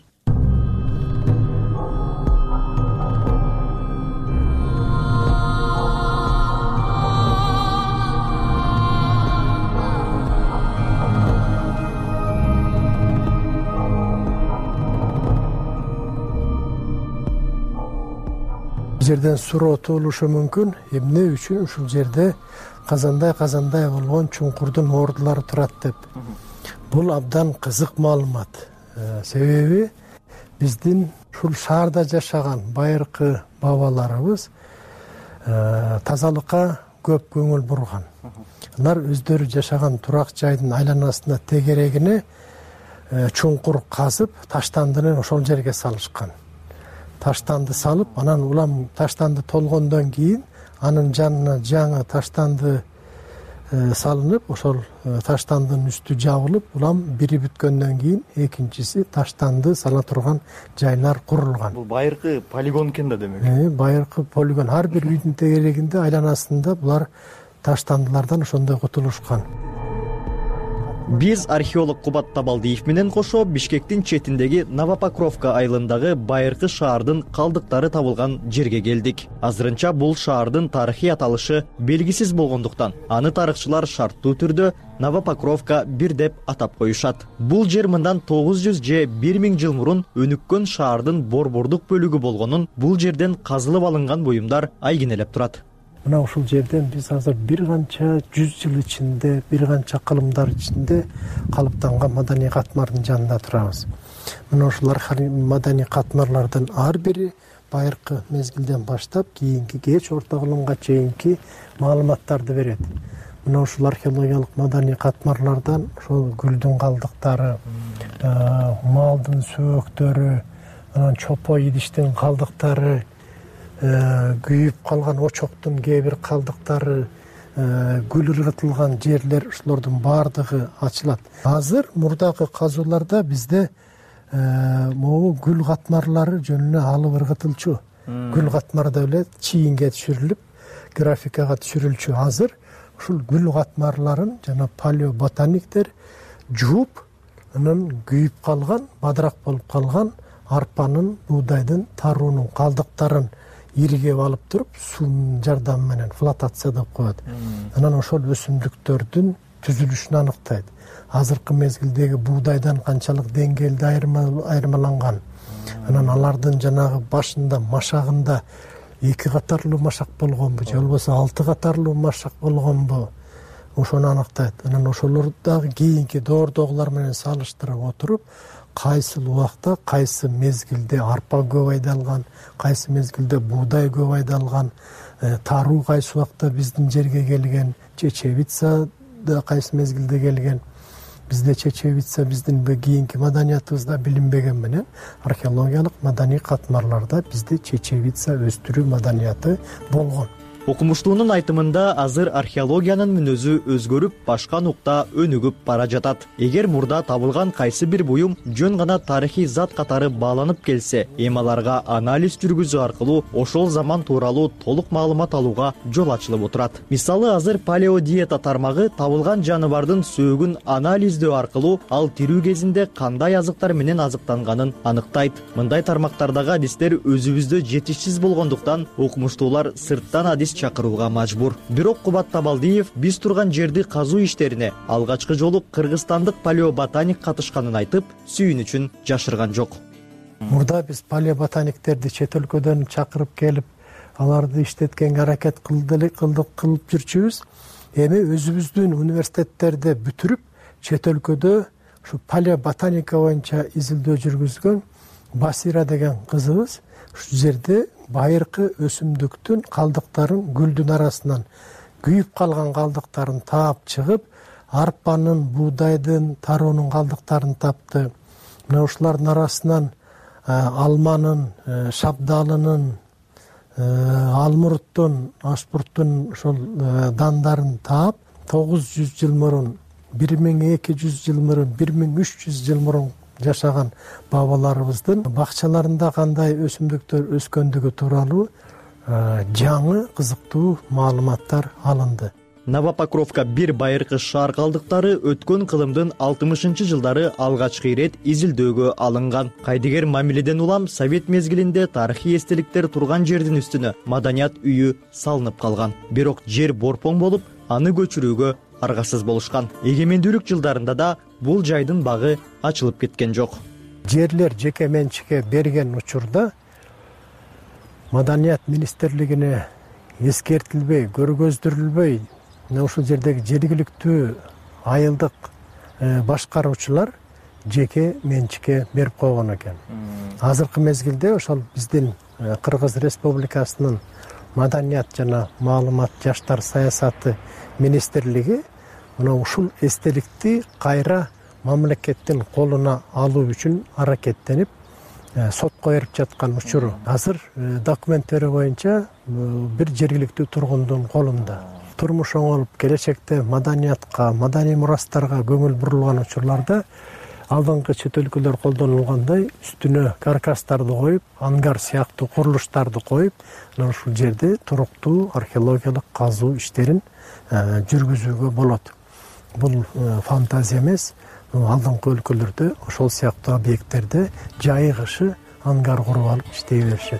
жерден суроо туулушу мүмкүн. Эмне үчүн ушул жерде казандай казандай болгон чуңкурдун ордулары турат деп. Бул абдан кызык маалымат. Себеби биздин ушул шаарда жашаган байыркы бабаларыбыз тазалыкка көп көңүл бурган. Алар өздөрү жашаган турак жайдын айланасына тегерегине чуңкур казып, таштандыны ошол жерге салышкан. Таштанды салып, анан улам таштанды толгондон кийин анын жанына жаңы таштанды салынып, ошол таштандын үстү жабылып, улам бири бүткөндөн кийин экинчиси таштанды сала турган жайлар курулган. Бул байыркы полигон экен да демек. Э, байыркы полигон. Ар бир үйдүн тегерегинде айланасында булар таштандылардан ошондой кутулушкан. Биз археолог Кубат Табалдиев менен кошо Бишкектин четиндеги Новопокровка айылындагы байыркы шаардын калдыктары табылган жерге келдик. Азырынча бул шаардын тарыхый аталышы белгисиз болгондуктан, аны тарыхчылар шарттуу түрдө Новопокровка бир деп атап коюшат. Бул жер мындан тогуз жүз же бир миң жыл мурун өнүккөн шаардын борбордук бөлүгү болгонун бул жерден казылып алынган буюмдар айгинелеп турат. Мына ушул жерден биз азыр бир канча жүз жыл ичинде, бир канча кылымдар ичинде калыптанган маданий катмардын жанында турабыз. Мына ушулар маданий катмарлардын ар бири байыркы мезгилден баштап кийинки кеч орто кылымга чейинки маалыматтарды берет. Мына ушул археологиялык маданий катмарлардан ошол гүлдүн калдыктары, малдын сөөктөрү, анан чопо идиштин калдыктары, күйүп калган очоктун кээ бир калдыктары, гүл ыргытылган жерлер, ушулордун баардыгы ачылат. Азыр мурдагы казууларда бизде могу гүл катмарлары жөнүнө алып ыргытылчу. гүл катмарда эле чийинге түшүрүлүп графикага түшүрүлчү. Азыр ушул гүл катмарларын жана палеоботаниктер жууп, анан күйүп калган, бадырак болуп калган арпанын, буудайдын, таруунун калдыктарын иригеп алып туруп, суунун жардамы менен флотация деп коет. Анан ошол өсүмдүктөрдүн түзүлүшүн аныктайт. Азыркы мезгилдеги буудайдан канчалык деңгээлде айырмаланган. Анан алардын жанагы башында, машагында эки катарлуу машак болгонбу, же болбосо алты катарлуу машак болгонбу, ошону аныктайт. Анан ошолорду дагы кийинки доордогулар менен салыштырып отуруп, кайсыл убакта, кайсы мезгилде арпа көп айдалган, кайсы мезгилде буудай көп айдалган, таруу кайсы убакта биздин жерге келген, чечевица да кайсы мезгилде келген. Бизде чечевица биздин кийинки маданиятыбызда билинбеген менен археологиялык маданий катмарларда бизде чечевица өстүрүү маданияты болгон. Окумуштуунун айтымында азыр археологиянын мүнөзү өзгөрүп, башка нукта өнүгүп бара жатат. Эгер мурда табылган кайсы бир буюм жөн гана тарыхый зат катары бааланып келсе, эми аларга анализ жүргүзүү аркылуу ошол заман тууралуу толук маалымат алууга жол ачылып отурат. Мисалы, азыр палеодиета тармагы табылган жаныбардын сөөгүн анализдөө аркылуу ал тирүү кезинде кандай азыктар менен азыктанганын аныктайт. Мындай тармактардагы адистер өзүбүздө жетишсиз болгондуктан окумуштуулар сырттан адис чакырууга мажбур. Бирок Кубат Табалдиев биз турган жерди казуу иштерине алгачкы жолу кыргызстандык палеоботаник катышканын айтып, сүйүнүчүн жашырган жок. Мурда биз палеоботаниктерди чет өлкөдөн чакырып келип, аларды иштеткенге аракет кылдык кылып жүрчүбүз. Эми өзүбүздүн университеттерди бүтүрүп, чет өлкөдө ушу палеоботаника боюнча изилдөө жүргүзгөн Басира деген кызыбыз ушул жерде байыркы өсүмдүктүн калдыктарын, гүлдүн арасынан күйүп калган калдыктарын таап чыгып, арпанын, буудайдын, таруунун калдыктарын тапты. Мына ушулардын арасынан алманын, шабдалынын, алмуруттун, ашпурттун ошол дандарын таап, тогуз жүз жыл мурун, бир миң эки жүз жыл мурун, бир миң үч жүз жыл мурун жашаган бабаларыбыздын бакчаларында кандай өсүмдүктөр өскөндүгү тууралуу жаңы кызыктуу маалыматтар алынды. Новопокровка бир байыркы шаар калдыктары өткөн кылымдын алтымышынчы жылдары алгачкы ирет изилдөөгө алынган. Кайдыгер мамиледен улам совет мезгилинде тарыхый эстеликтер турган жердин үстүнө маданият үйү салынып калган. Бирок жер борпоң болуп, аны көчүрүүгө аргасыз болушкан. Эгемендүүлүк жылдарында да бул жайдын багы ачылып кеткен жок. Жерлер жеке менчикке берген учурда Маданият министрлигине эскертилбей, көргөздүрүлбөй, ушул жердеги жергиликтүү айылдык башкаруучулар жеке менчикке берип койгон экен. Азыркы мезгилде ошол биздин Кыргыз Республикасынын Маданият жана маалымат жаштар саясаты министрлиги мына ушул эстеликти кайра мамлекеттин колуна алуу үчүн аракеттенип, сотко берип жаткан учуру. Азыр документтери боюнча бир жергиликтүү тургундун колунда. Турмуш оңолуп, келечекте маданиятка, маданий мурастарга көңүл бурулган учурларда алдыңкы чет өлкөлөр колдонулгандай үстүнө каркастарды коюп, ангар сыяктуу курулуштарды коюп, ушул жерде туруктуу археологиялык казуу иштерин жүргүзүүгө болот. Бул фантазия эмес, алдыңкы өлкөлөрдө ошол сыяктуу объекттерде жайыгышы ангар куруп алып иштей беришет.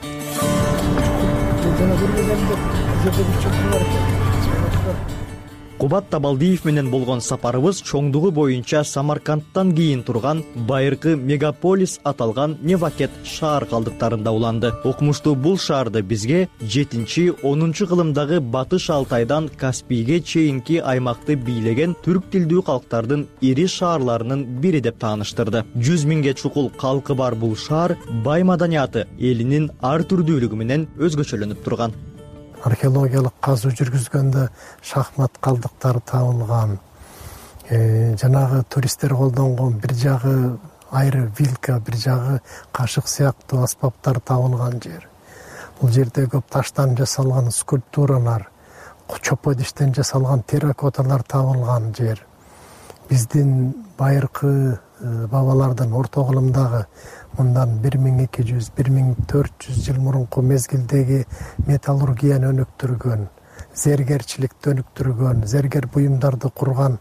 Кубат Табалдиев менен болгон сапарыбыз чоңдугу боюнча Самаркандтан кийин турган байыркы мегаполис аталган Невакет шаар калдыктарында уланды. Окумуштуу бул шаарды бизге жетинчи онунчу кылымдагы Батыш Алтайдан Каспийге чейинки аймакты бийлеген түрк тилдүү калктардын ири шаарларынын бири деп тааныштырды. жүз миңге чукул калкы бар бул шаар бай маданияты элинин ар түрдүүлүгү менен өзгөчөлөнүп турган. Археологиялык казуу жүргүзгөндө шахмат калдыктары табылган, жанагы туристтер колдонгон бир жагы айры вилка, бир жагы кашык сыяктуу аспаптар табылган жер. Бул жерде көп таштан жасалган скульптуралар, чопо идиштен жасалган терракоталар табылган жер. Биздин байыркы бабалардын орто кылымдагы мындан бир миң эки жүз бир миң төрт жүз жыл мурунку мезгилдеги металлургияны өнүктүргөн, зергерчиликти өнүктүргөн, зергер буюмдарды курган,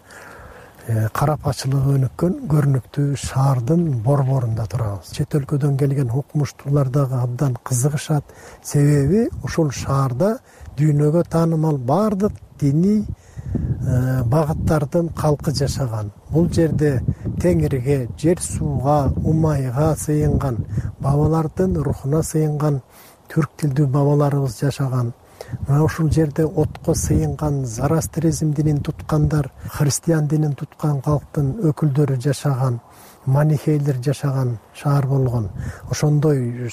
карапачылыгы өнүккөн көрүнүктүү шаардын борборунда турабыз. Чет өлкөдөн келген окумуштуулар дагы абдан кызыгышат. Себеби ушул шаарда дүйнөгө таанымал баардык диний багыттардын калкы жашаган. Бул жерде теңирге, жер сууга, умайга сыйынган, бабалардын рухуна сыйынган түрк тилдүү бабаларыбыз жашаган. Мына ушул жерде отко сыйынган Зарастризм динин туткандар, христиан динин туткан калктын өкүлдөрү жашаган, манихейлер жашаган шаар болгон. Ошондой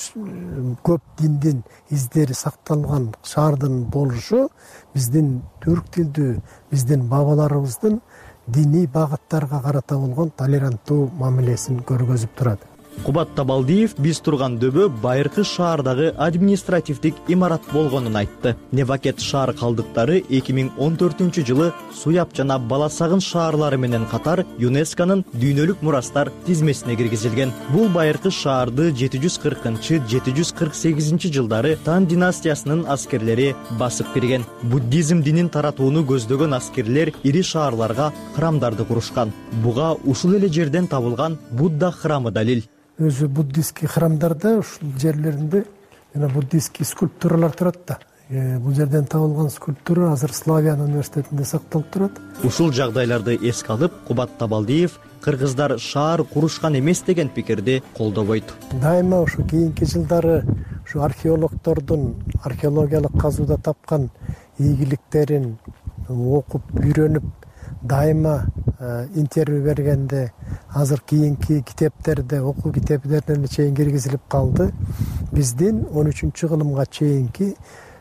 көп диндин издери сакталган шаардын болушу биздин түрк тилдүү, биздин бабаларыбыздын диний багыттарга карата болгон толеранттуу мамилесин көргөзүп турат. Кубат Табалдиев биз турган дөбө байыркы шаардагы административдик имарат болгонун айтты. Невакет шаар калдыктары эки миң он төртүнчү жылы Суяб жана Баласагын шаарлары менен катар ЮНЕСКОнун дүйнөлүк мурастар тизмесине киргизилген. Бул байыркы шаарды жети жүз кыркынчы — жети жүз кырк сегизинчи жылдары Тан династиясынын аскерлери басып кирген. Буддизм динин таратууну көздөгөн аскерлер ири шаарларга храмдарды курушкан. Буга ушул эле жерден табылган Будда храмы далил. Өзү буддистский храмдарда ушул жерлеринде жана буддистский скульптуралар турат да. Бул жерден табылган скульптура азыр Славян университетинде сакталып турат. Ушул жагдайларды эске алып, Кубат Табалдиев кыргыздар шаар курушкан эмес деген пикирди колдобойт. Дайыма ушу кийинки жылдары ушу археологдордун археологиялык казууда тапкан ийгиликтерин окуп, үйрөнүп, дайыма интервью бергенде азыр кийинки китептерде, окуу китептерине чейин киргизилип калды. Биздин он үчүнчү кылымга чейинки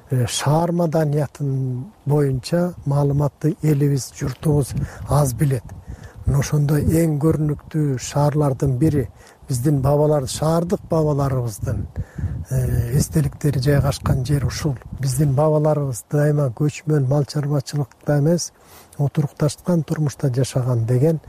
шаар маданиятын боюнча маалыматты элибиз, журтубуз аз билет. Ошондой эң көрүнүктүү шаарлардын бири биздин бабалар, шаардык бабаларыбыздын эстеликтери жайгашкан жер ушул. Биздин бабаларыбыз дайыма көчмөн мал чарбачылыкта эмес, отурукташкан турмушта жашаган деген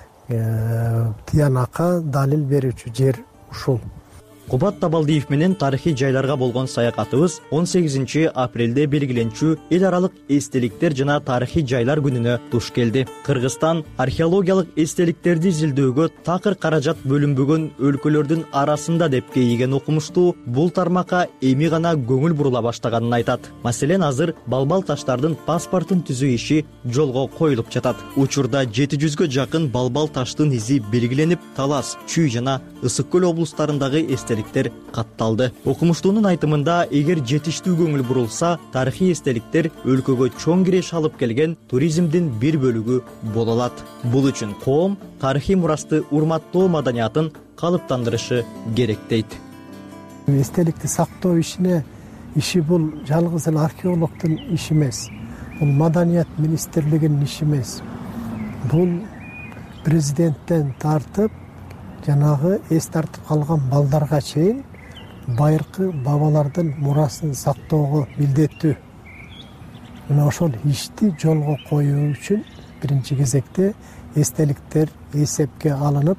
тыянакка далил берүүчү жер ушул. Кубат Табалдиев менен тарыхый жайларга болгон саякатыбыз он сегизинчи апрелде белгиленчү эл аралык эстеликтер жана тарыхый жайлар күнүнө туш келди. Кыргызстан археологиялык эстеликтерди изилдөөгө такыр каражат бөлүнбөгөн өлкөлөрдүн арасында деп кейиген окумуштуу бул тармакка эми гана көңүл бурула баштаганын айтат. Маселен, азыр балбал таштардын паспортун түзүү иши жолго коюлуп жатат. Учурда жети жүзгө жакын балбал таштын изи белгиленип, Талас, Чүй жана Ысык көл облустарындагы эстеликтер катталды. Окумуштуунун айтымында, эгер жетиштүү көңүл бурулса, тарыхый эстеликтер өлкөгө чоң киреш алып келген туризмдин бир бөлүгү боло алат. Бул үчүн коом тарыхый мурасты урматтоо маданиятын калыптандырышы керек дейт. Эстеликти сактоо ишине иши бул жалгыз эле археологдун иши эмес. Бул маданият министрлигинин иши эмес. Бул президенттен тартып жанагы эс тартып калган балдарга чейин байыркы бабалардын мурасын сактоого милдеттүү. Мына ошол ишти жолго коюу үчүн биринчи кезекте эстеликтер эсепке алынып,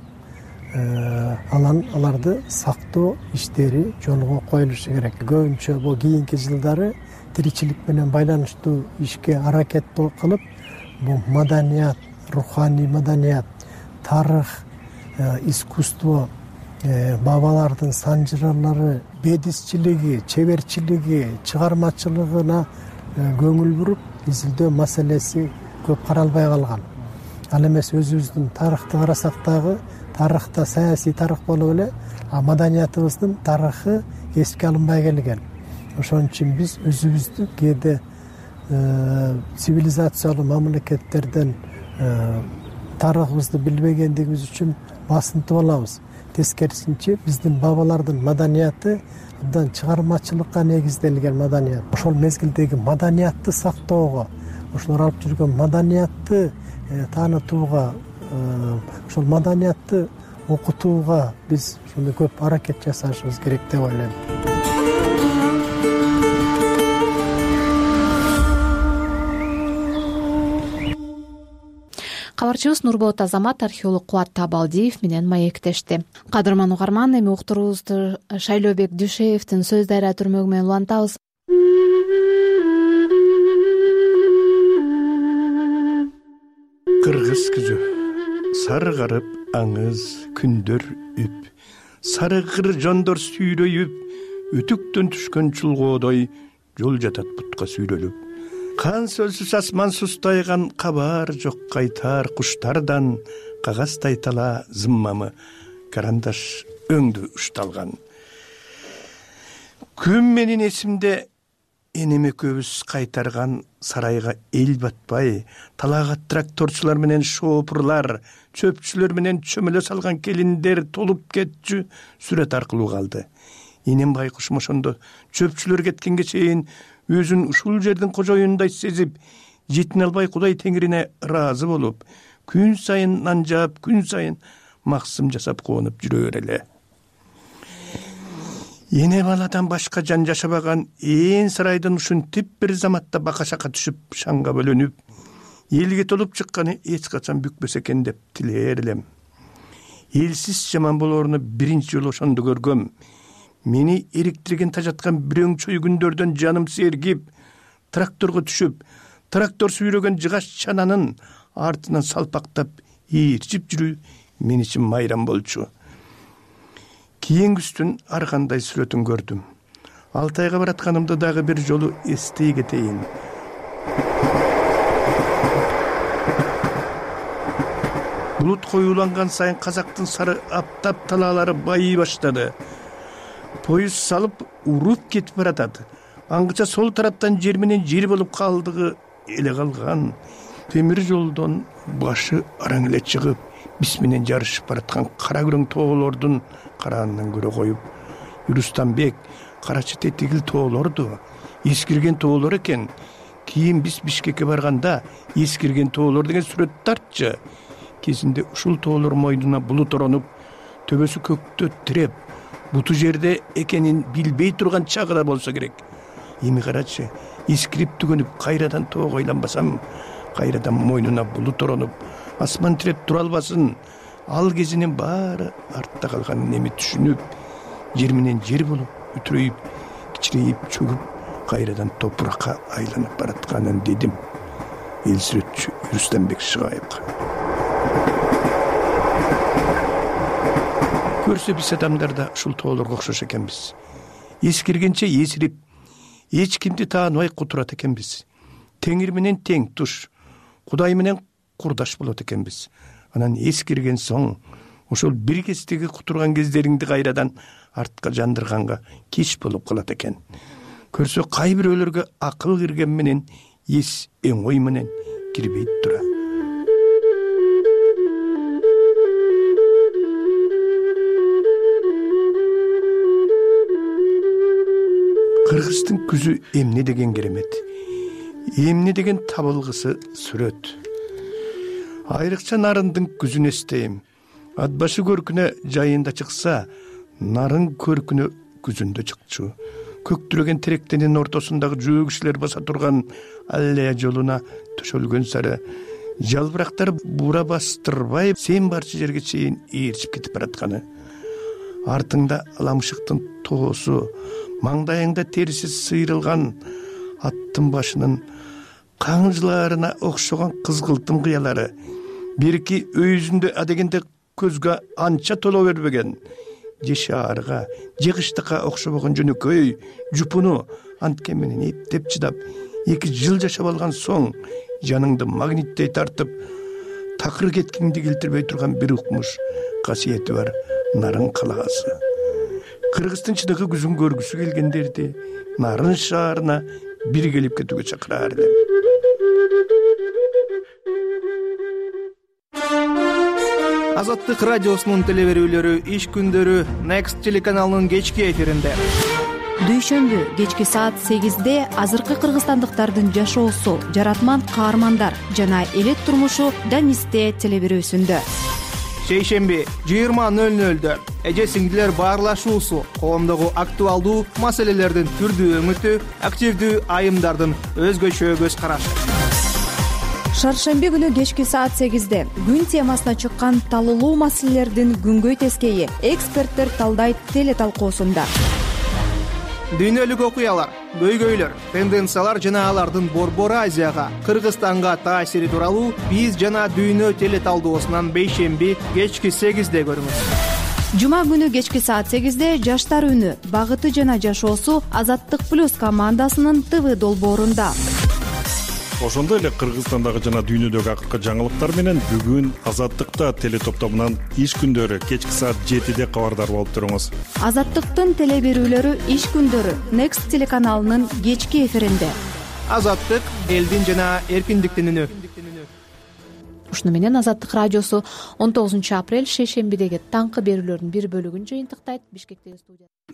алан аларды сактоо иштери жолго коюлушу керек. Көбүнчө бул кийинки жылдары тиричилик менен байланыштуу ишке аракет кылып, бул маданият, руханий маданият, тарых, искусство, бабалардын санжыралары, бедисчилиги, чеберчилиги, чыгармачылыгына көңүл буруп, изилдөө маселеси көп каралбай калган. Ал эмес өзүбүздүн тарыхты карасак дагы, тарыхта саясий тарых болуп эле, а маданиятыбыздын тарыхы эске алынбай келген. Ошон үчүн биз өзүбүздү кээде цивилизациялуу мамлекеттерден тарыхыбызды билбегендигибиз үчүн басынтып алабыз. Тескерисинче биздин бабалардын маданияты абдан чыгармачылыкка негизделген маданият. Ошол мезгилдеги маданиятты сактоого, ошолор алып жүргөн маданиятты таанытууга, ошол маданиятты окутууга биз ошондой көп аракет жасашыбыз керек деп ойлойм. кабарчыбыз Нурболот Азамат археолог Кубат Табалдиев менен маектешти. Кадырман угарман, эми уктуруубузду Шайлообек Дүйшеевдин Сөз Дайра түрмөгү менен улантабыз. Кыргыз күзү сарыгарып аңыз күндөр үп, сарыгыр жондор сүйрөйүп, үтүктөн түшкөн чулгоодой жол жатат бутка сүйрөлүп. Кан сөлсүз асман сустайган, кабар жок кайтар куштардан, кагаздай тала зыммамы карандаш өңдү ушталган. Күн менин эсимде энем экөөбүз кайтарган сарайга эл батпай, талага тракторчулар менен шоопурлар, чөпчүлөр менен чөмөлө салган келиндер толуп кетчү сүрөт аркылуу калды. Энем байкуш ошондо чөпчүлөр кеткенге чейин өзүн ушул жердин кожоюндай сезип, жетине албай Кудай Теңирине ыраазы болуп, күн сайын нан жаап, күн сайын максым жасап кубанып жүрө береле. Эне баладан башка жан жашабаган ээн сарайдын ушинтип бир заматта бакашакка түшүп, шаңга бөлөнүп, элге толуп чыкканы эч качан бүкпөс экен деп тилээр элем. Элсиз жаман болооруну биринчи жолу ошондо көргөм. Мени эриктирген тажаткан бирөңчөй күндөрдөн жаным сергип, тракторго түшүп, трактор сүйрөгөн жыгаш чананын артынан салпактап ээрчип жүрүү мен үчүн майрам болчу. Кийингүстүн ар кандай сүрөтүн көрдүм. Алтайга баратканымды дагы бир жолу эстей кетейин. Булут коюланган сайын казактын сары аптап талаалары байый баштады. Поезд салып уруп кетип баратат. Аңгыча сол тараптан жер менен жер болуп калдыгы эле калган. Темир жолдон башы араң эле чыгып, биз менен жарышып бараткан кара күрөң тоолордун караанынан көрө коюп, Юрустанбек карачы тетигил тоолорду, эскирген тоолор экен. Кийин биз Бишкекке барганда эскирген тоолор деген сүрөт тартчы. Кезинде ушул тоолор мойнуна булут оронуп, төбөсү көктө тиреп, буту жерде экенин билбей турган чагыда болсо керек. Эми карачы, эскирип түгөнүп кайрадан тоого айланбасам, кайрадан мойнуна булут оронуп, асман тиреп тура албасын. Ал кезинин баары артта калганын эми түшүнүп, жер менен жер болуп, үтүрөйүп, кичирейип, чөгүп, кайрадан топуракка айланып баратканын дедим. Эл сүрөтчү Юрустанбек Шыгаевга. Көрсө биз адамдар да ушул тоолорго окшош экенбиз. Эскиргенче эсирип, эч кимди тааныбай кутурат экенбиз. Теңир менен тең туш, Кудай менен курдаш болот экенбиз. Анан эскирген соң, ошол бир кездеги кутурган кездериңди кайрадан артка жандырганга кеч болуп калат экен. Көрсө кай бирөөлөргө акыл кирген менен эс оңой менен кирбейт тура. Кыргыздын күзү эмне деген керемет, эмне деген табылгысы сүрөт. Айрыкча нарындын күзүн эстейм. Ат башы көркүнө жайында чыкса, нарын көркүнө күзүндө чыкчу. Көктүрөгөн теректенин ортосундагы жөө кишилер баса турган аллея жолуна төшөлгөн сары жалбырактар бура бастырбай, сен барчы жерге чейин ээрчип кетип баратканы. Артыңда аламшыктын тоосу, маңдайыңда териси сыйрылган аттын башынын каңжыларына окшогон кызгылтым кыялары, бирки өйүзүндө адегенде көзгө анча толо бербеген, же шаарга, же кыштыкка окшобогон жөнөкөй жупуну анткен менен эптеп чыдап, эки жыл жашап алган соң жаныңды магниттей тартып, такыр кеткиңди келтирбей турган бир укмуш касиети бар нарын калаасы. Кыргыздын чыныгы күзүн көргүсү келгендерди нарын шаарына бир келип кетүүгө чакыраар элем. Азаттык радиосунун телеберүүлөрү иш күндөрү Next телеканалынын кечки эфиринде. Дүйшөмбү кечки саат сегизде азыркы кыргызстандыктардын жашоосу, жаратман каармандар жана элет турмушу Данисте телеберүүсүндө. Шейшемби жыйырма нөл нөлдө эже сиңдилер баарлашуусу, коомдогу актуалдуу маселелердин түрдүү өңүтү, активдүү айымдардын өзгөчө көз карашы. шаршемби күнү кечки саат сегизде күн темасына чыккан талуулуу маселелердин күнгөй тескейи эксперттер талдайт теле талкуусунда. Дүйнөлүк окуялар, көйгөйлөр, тенденциялар жана алардын Борбор Азияга, Кыргызстанга таасири тууралуу биз жана дүйнө теле талдоосунан бейшемби кечки сегизде көрүңүз. Жума күнү кечки саат сегизде жаштар үнү, багыты жана жашоосу Азаттык плюс командасынын ТВ долбоорунда. Ошондой эле Кыргызстандагы жана дүйнөдөгү акыркы жаңылыктар менен бүгүн Азаттыкта теле топтомунан иш күндөрү кечки саат жетиде кабардар болуп туруңуз. Азаттыктын теле берүүлөрү иш күндөрү Next телеканалынын кечки эфиринде. Азаттык элдин жана эркиндиктин үнү. Ушуну менен Азаттык радиосу он тогузунчу апрель шейшембидеги таңкы берүүлөрдүн бир бөлүгүн жыйынтыктайт. Бишкектеги студия